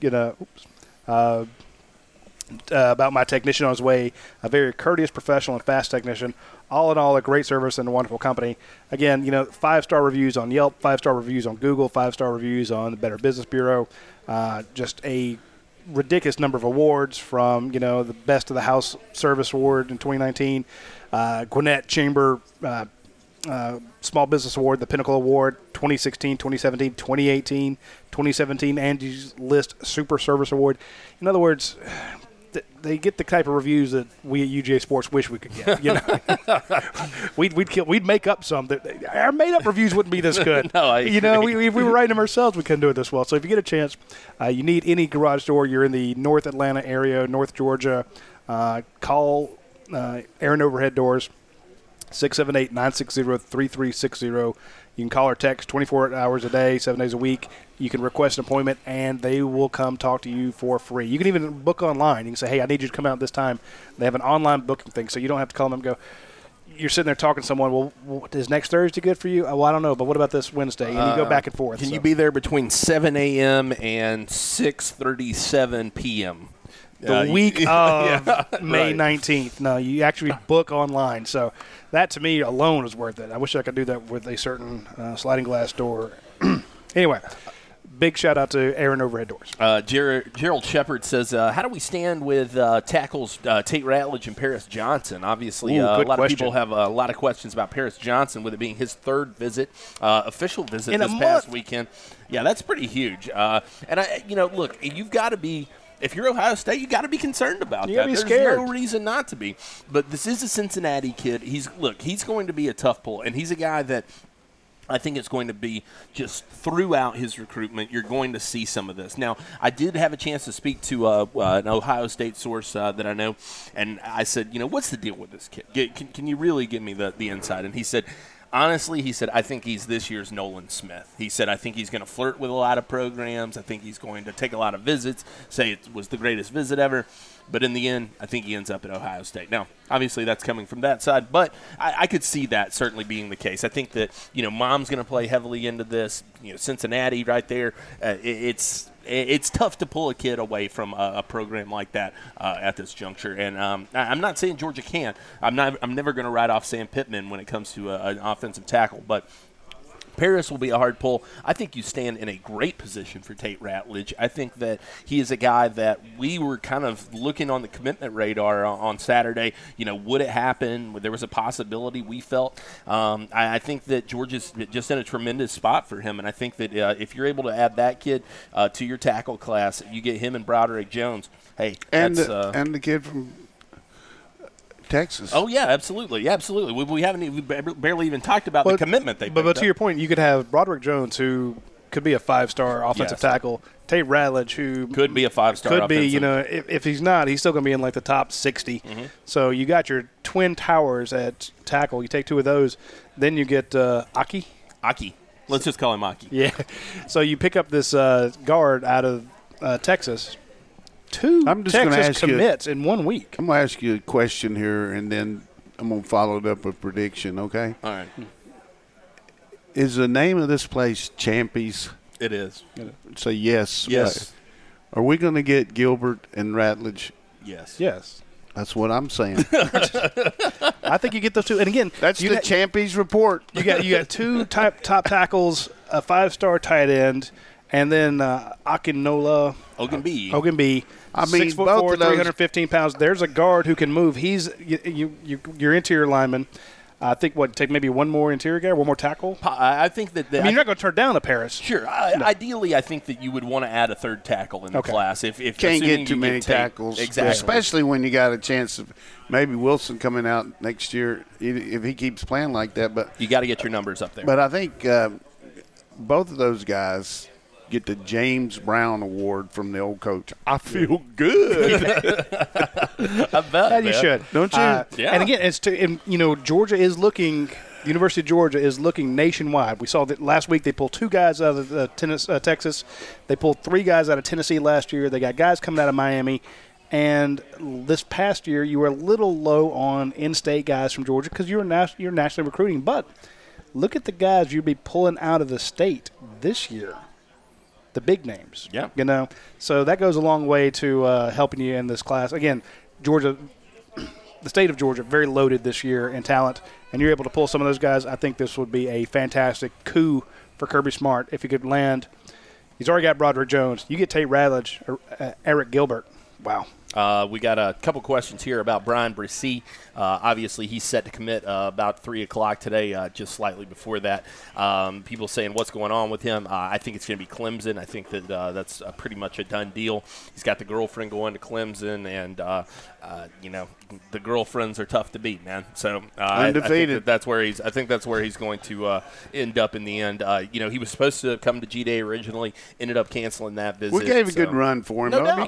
about my technician on his way, a very courteous, professional, and fast technician. All in all, a great service and a wonderful company. Again, 5-star reviews on Yelp, 5-star reviews on Google, 5-star reviews on the Better Business Bureau. Just a ridiculous number of awards from, the Best of the House Service Award in 2019, Gwinnett Chamber Small Business Award, the Pinnacle Award, 2016, 2017, 2018, 2017, Angie's List Super Service Award. In other words, they get the type of reviews that we at UGA Sports wish we could get. We'd make up some. Our made-up reviews wouldn't be this good. No, I agree. If we were writing them ourselves, we couldn't do it this well. So if you get a chance, you need any garage door, you're in the North Atlanta area, North Georgia, call Aaron Overhead Doors, 678-960-3360. You can call or text 24 hours a day, 7 days a week. You can request an appointment, and they will come talk to you for free. You can even book online. You can say, hey, I need you to come out this time. They have an online booking thing, so you don't have to call them and go, you're sitting there talking to someone, well, is next Thursday good for you? Oh, well, I don't know, but what about this Wednesday? And you go back and forth. Can you be there between 7 a.m. and 6:37 p.m.? The week of May 19th. No, you actually book online. So that, to me, alone is worth it. I wish I could do that with a certain sliding glass door. Anyway, big shout-out to Aaron Overhead Doors. Gerald Shepard says, how do we stand with tackles Tate Ratledge and Paris Johnson? Obviously, a lot of people have a lot of questions about Paris Johnson, with it being his third official visit this past weekend. Yeah, that's pretty huge. Look, you've got to be – if you're Ohio State, you got to be concerned about that. There's scared. No reason not to be. But this is a Cincinnati kid. He's going to be a tough pull, and he's a guy that I think it's going to be just throughout his recruitment. You're going to see some of this. Now, I did have a chance to speak to an Ohio State source that I know, and I said, what's the deal with this kid? Can you really give me the insight? And he said, honestly, he said, I think he's this year's Nolan Smith. He said, I think he's going to flirt with a lot of programs. I think he's going to take a lot of visits, say it was the greatest visit ever. But in the end, I think he ends up at Ohio State. Now, obviously, that's coming from that side, but I could see that certainly being the case. I think that, Mom's going to play heavily into this. Cincinnati right there, it's tough to pull a kid away from a program like that at this juncture. And I'm not saying Georgia can't. I'm never going to write off Sam Pittman when it comes to an offensive tackle, but Paris will be a hard pull. I think you stand in a great position for Tate Ratledge. I think that he is a guy that we were kind of looking on the commitment radar on Saturday. Would it happen? There was a possibility, we felt. I think that Georgia's just in a tremendous spot for him, and I think that if you're able to add that kid to your tackle class, you get him and Broderick Jones. Hey, and the kid from Texas. Oh yeah, absolutely, We haven't we barely even talked about the commitment they. But to your point, you could have Broderick Jones, who could be a 5-star offensive tackle. Tate Ratledge, who could be a 5-star. Could be, if he's not, he's still going to be in like the top 60. Mm-hmm. So you got your twin towers at tackle. You take 2 of those, then you get Aki. Let's just call him Aki. Yeah. So you pick up this guard out of Texas. 2 Texas commits in 1 week. I'm going to ask you a question here, and then I'm going to follow it up with a prediction, okay? All right. Is the name of this place Champies? It is. Say yes. Yes. Are we going to get Gilbert and Ratledge? Yes. Yes. That's what I'm saying. I think you get those 2. And again, that's the Champies report. You got 2 top tackles, a 5-star tight end, and then Akinola Ogunbi. I mean, 6'4", 315 pounds. There's a guard who can move. He's your interior lineman. I think take maybe one more interior guy, one more tackle. I think that. You're not going to turn down a Paris. Sure. Ideally, I think that you would want to add a 3rd tackle in the class. If can't get too many tackles, exactly. Especially when you got a chance of maybe Wilson coming out next year if he keeps playing like that. But you got to get your numbers up there. But I think both of those guys get the James Brown Award from the old coach. I feel good. I bet. You should, don't you? Yeah. And again, Georgia is looking. University of Georgia is looking nationwide. We saw that last week they pulled 2 guys out of Texas. They pulled 3 guys out of Tennessee last year. They got guys coming out of Miami. And this past year, you were a little low on in-state guys from Georgia because you're nationally recruiting. But look at the guys you'll be pulling out of the state this year. The big names. Yeah. So that goes a long way to helping you in this class. Again, Georgia, the state of Georgia, very loaded this year in talent, and you're able to pull some of those guys. I think this would be a fantastic coup for Kirby Smart if he could land. He's already got Broderick Jones. You get Tate Ratledge, Eric Gilbert. Wow. We got a couple questions here about Brian Bresee. Obviously, he's set to commit about 3 o'clock today, just slightly before that. People saying what's going on with him. I think it's going to be Clemson. I think that that's pretty much a done deal. He's got the girlfriend going to Clemson, and, the girlfriends are tough to beat, man. So undefeated. I think that's where he's going to end up in the end. He was supposed to come to G-Day originally, ended up canceling that visit. We gave a good run for him. No doubt.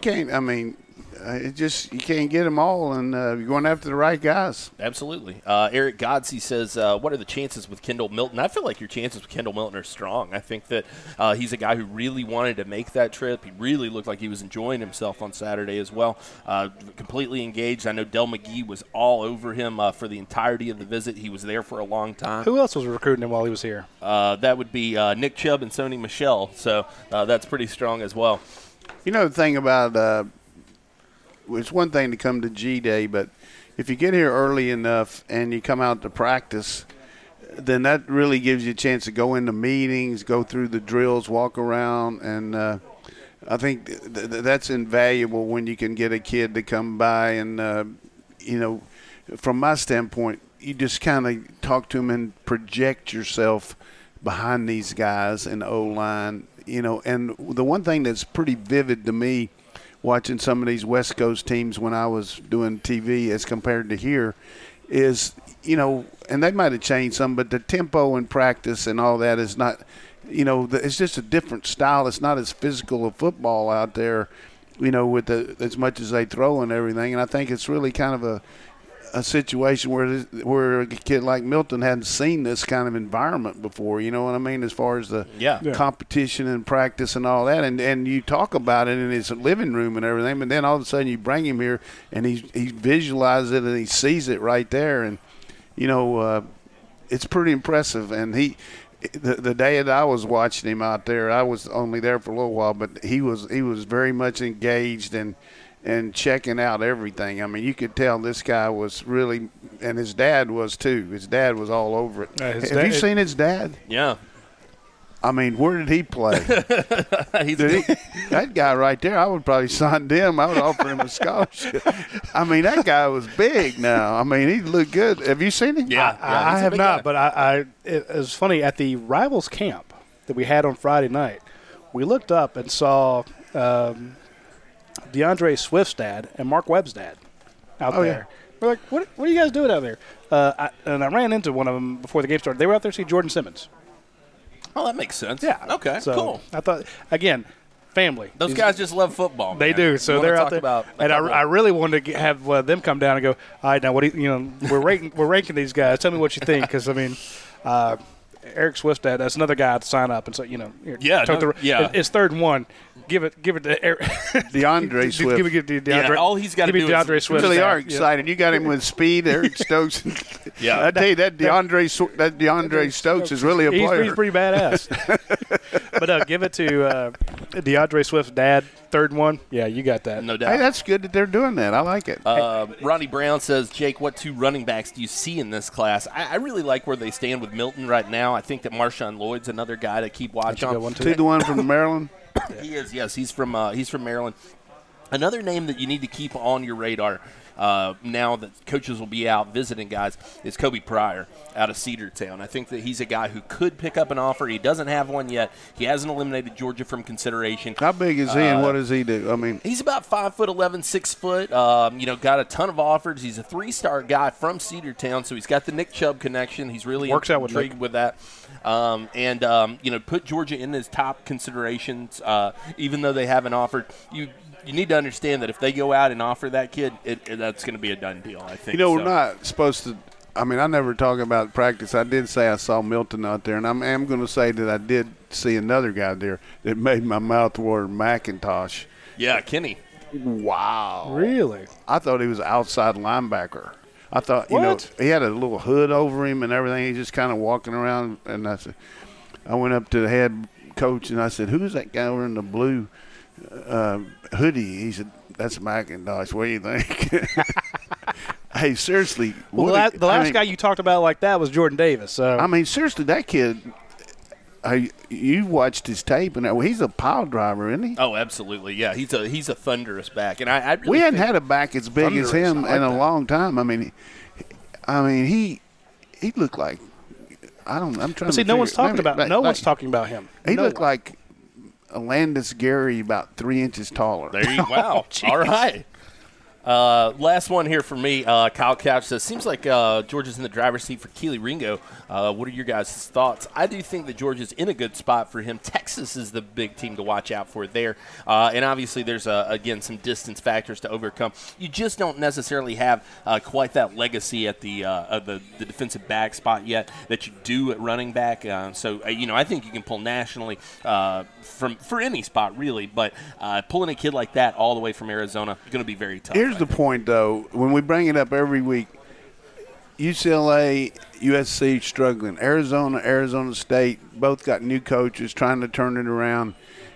You can't get them all, and you're going after the right guys. Absolutely. Eric Godsey says, what are the chances with Kendall Milton? I feel like your chances with Kendall Milton are strong. I think that he's a guy who really wanted to make that trip. He really looked like he was enjoying himself on Saturday as well. Completely engaged. I know Del McGee was all over him for the entirety of the visit. He was there for a long time. Who else was recruiting him while he was here? That would be Nick Chubb and Sony Michel. So that's pretty strong as well. You know the thing about it's one thing to come to G-Day, but if you get here early enough and you come out to practice, then that really gives you a chance to go into meetings, go through the drills, walk around, and I think that's invaluable when you can get a kid to come by and, from my standpoint, you just kind of talk to them and project yourself behind these guys in the O-line, and the one thing that's pretty vivid to me watching some of these West Coast teams when I was doing TV as compared to here is, and they might have changed some, but the tempo in practice and all that is not, it's just a different style. It's not as physical of football out there, with as much as they throw and everything. And I think it's really kind of a situation where a kid like Milton hadn't seen this kind of environment before, you know what I mean, as far as the competition and practice and all that. And you talk about it in his living room and everything, but then all of a sudden you bring him here and he visualizes it and he sees it right there. And, it's pretty impressive. And the day that I was watching him out there, I was only there for a little while, but he was very much engaged and checking out everything. I mean, you could tell this guy was really, and his dad was too. His dad was all over it. Have you seen his dad? Yeah. I mean, where did he play? That guy right there, I would probably sign him. I would offer him a scholarship. I mean, that guy was big now. I mean, he looked good. Have you seen him? Yeah. I have not, but it was funny. At the Rivals camp that we had on Friday night, we looked up and saw DeAndre Swift's dad and Mark Webb's dad out there. We're like, what are you guys doing out there? I ran into one of them before the game started. They were out there to see Jordan Simmons. Oh, that makes sense. Yeah. Okay, so cool. I thought, again, family. Those guys just love football. They man. do. So they're out there. And I really wanted to have them come down and go, all right, now, we're ranking these guys. Tell me what you think. Because, I mean, Eric Swiftad, that's another guy to sign up. And so, it's 3rd and 1. Give it to Eric. DeAndre Swift. Give it to DeAndre. Yeah, all he's got to do DeAndre is Swift. Really are excited. You got him with speed, Eric Stokes. Yeah. I tell you, that DeAndre Stokes is really a player. He's pretty badass. But give it to DeAndre Swift's dad, 3rd and 1. Yeah, you got that. No doubt. Hey, that's good that they're doing that. I like it. Ronnie Brown says, Jake, what 2 running backs do you see in this class? I really like where they stand with Milton right now. I think that Marshawn Lloyd's another guy to keep watch on. See the one from Maryland? He is, yes. He's from Maryland. Another name that you need to keep on your radar now that coaches will be out visiting guys is Kobe Pryor out of Cedartown. I think that he's a guy who could pick up an offer. He doesn't have one yet. He hasn't eliminated Georgia from consideration. How big is he and what does he do? I mean, he's about 5'11", 6 foot. Got a ton of offers. He's a 3-star guy from Cedartown, so he's got the Nick Chubb connection. He's really intrigued with that. Put Georgia in his top considerations, even though they haven't offered. You need to understand that if they go out and offer that kid, that's going to be a done deal, I think. We're not supposed to – I mean, I never talk about practice. I did say I saw Milton out there, and I am going to say that I did see another guy there that made my mouth water, McIntosh. Yeah, Kenny. Wow. Really? I thought he was an outside linebacker. I thought, he had a little hood over him and everything. He's just kind of walking around, and I went up to the head coach, and I said, who's that guy over in the blue hoodie? He said, that's McIntosh. What do you think? Hey, seriously. Well, the last guy you talked about like that was Jordan Davis. So I mean, seriously, that kid, you watched his tape, and he's a pile driver, isn't he? Oh, absolutely. Yeah, he's a thunderous back. And I really we hadn't had a back as big as him in a long time. I mean, he looked like – I'm trying to see, no one's talking about him. He looked like Landis Gary about 3 inches taller. There you go. Wow. All right. Last one here for me. Kyle Couch says, seems like Georgia's in the driver's seat for Keely Ringo. What are your guys' thoughts? I do think that Georgia's in a good spot for him. Texas is the big team to watch out for there. And obviously there's, again, some distance factors to overcome. You just don't necessarily have quite that legacy at the defensive back spot yet that you do at running back. I think you can pull nationally for any spot, really. But pulling a kid like that all the way from Arizona is going to be very tough. Here's the point, though. When we bring it up every week, UCLA, USC struggling. Arizona State, both got new coaches trying to turn it around.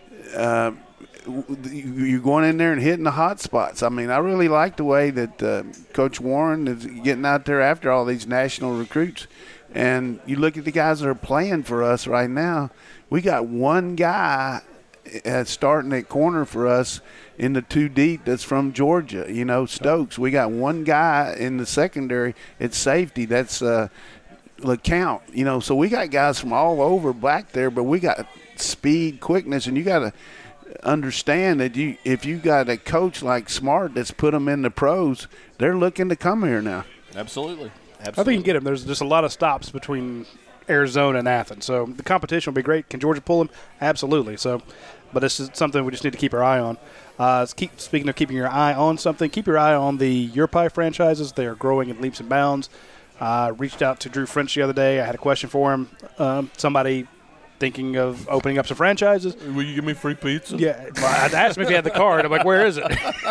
You're going in there and hitting the hot spots. I mean, I really like the way that Coach Warren is getting out there after all these national recruits. And you look at the guys that are playing for us right now, we got one guy starting at corner for us in the 2 deep that's from Georgia, Stokes. We got one guy in the secondary at safety that's LeCount. So we got guys from all over back there, but we got speed, quickness, and you got to understand that if you got a coach like Smart that's put them in the pros, they're looking to come here now. Absolutely. I think you can get him. There's just a lot of stops between Arizona and Athens, so the competition will be great. Can Georgia pull him? Absolutely. So, but this is something we just need to keep our eye on. Speaking of keeping your eye on something, keep your eye on the Yurpai franchises. They are growing in leaps and bounds. Reached out to Drew French the other day. I had a question for him. Somebody thinking of opening up some franchises. Will you give me free pizza? Yeah. Well, I asked him if he had the card. I'm like, where is it?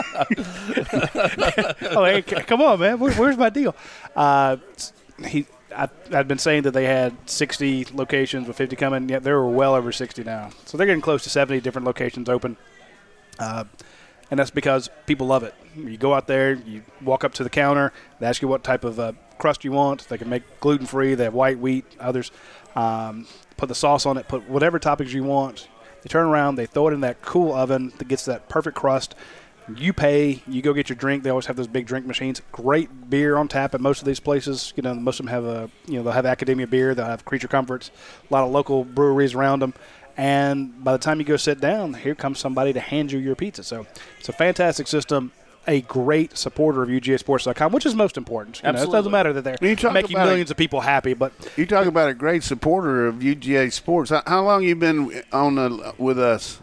Hey, come on, man. Where's my deal? I'd been saying that they had 60 locations with 50 coming. Yet there were well over 60 now. So they're getting close to 70 different locations open. And that's because people love it. You go out there, you walk up to the counter, they ask you what type of crust you want. They can make gluten-free. They have white wheat, others. Put the sauce on it, put whatever toppings you want. They turn around, they throw it in that cool oven that gets that perfect crust. You pay, you go get your drink. They always have those big drink machines. Great beer on tap at most of these places. Most of them have they'll have Academia beer. They'll have Creature Comforts. A lot of local breweries around them. And by the time you go sit down, here comes somebody to hand you your pizza. So it's a fantastic system. a great supporter of UGAsports.com, which is most important. You know, it doesn't matter that they're making millions of people happy, but you talk about a great supporter of UGA Sports. How long you been on with us?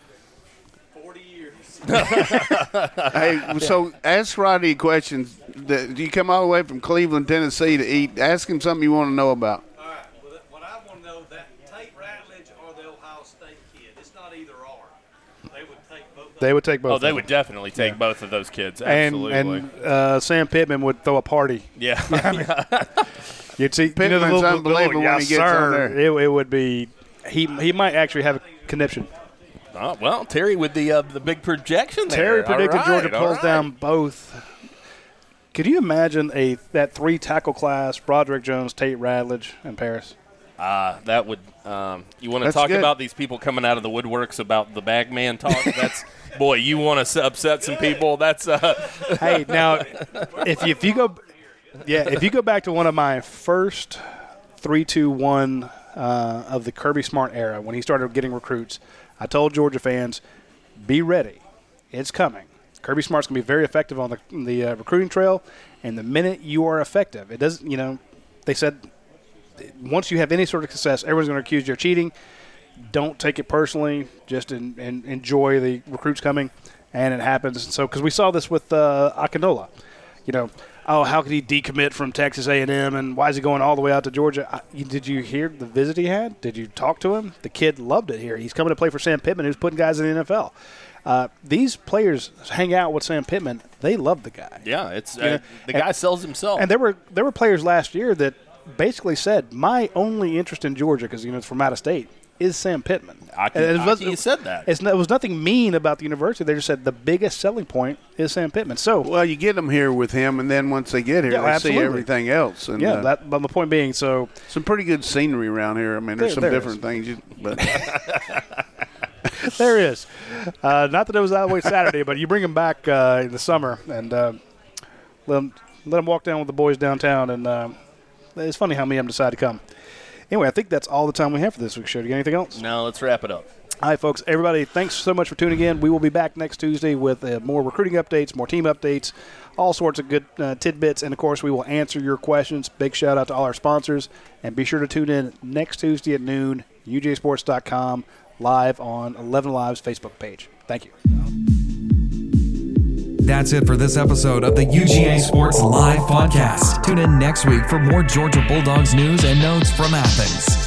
40 years. Hey, so ask Roddy questions. Do you come all the way from Cleveland, Tennessee to eat? Ask him something you want to know about. All right. Well, what I want to know, that Tate Ratledge or the Ohio State kid, it's not either or. They would take both. They would take both. Oh, they would definitely take both of those kids. Absolutely. And Sam Pittman would throw a party. Yeah. You'd see Pittman's unbelievable when he gets on there. It would be. He might actually have a conniption. Oh, well, Terry with the big projection there. Terry predicted Georgia pulls right. down both. Could you imagine that 3-tackle class, Broderick Jones, Tate Ratledge, and Paris? That would you want to talk about these people coming out of the woodworks about the bagman talk? That's boy, you want to upset some people. That's Hey, now if you go back to one of my first 3-2-1 of the Kirby Smart era when he started getting recruits, I told Georgia fans, be ready, it's coming. Kirby Smart's going to be very effective on the recruiting trail, and the minute you are effective, it doesn't. They said once you have any sort of success, everyone's going to accuse you of cheating. Don't take it personally. Just enjoy the recruits coming, and it happens. So because we saw this with Akinola, how could he decommit from Texas A&M, and why is he going all the way out to Georgia? Did you hear the visit he had? Did you talk to him? The kid loved it here. He's coming to play for Sam Pittman, who's putting guys in the NFL. These players hang out with Sam Pittman. They love the guy. Yeah, it's the guy sells himself. And there were players last year that basically said, my only interest in Georgia, because it's from out of state, is Sam Pittman. He said that. It was nothing mean about the university. They just said the biggest selling point is Sam Pittman. So, well, you get them here with him, and then once they get here, they see everything else. And, but my point being, so some pretty good scenery around here. I mean, there's some different things, but there is. Not that it was that way Saturday, but you bring them back in the summer and let them walk down with the boys downtown, and it's funny how many of them decide to come. Anyway, I think that's all the time we have for this week's show. Do you got anything else? No, let's wrap it up. All right, folks. Everybody, thanks so much for tuning in. We will be back next Tuesday with more recruiting updates, more team updates, all sorts of good tidbits. And, of course, we will answer your questions. Big shout-out to all our sponsors. And be sure to tune in next Tuesday at noon, UGAsports.com, live on 11 Live's Facebook page. Thank you. That's it for this episode of the UGA Sports Live Podcast. Tune in next week for more Georgia Bulldogs news and notes from Athens.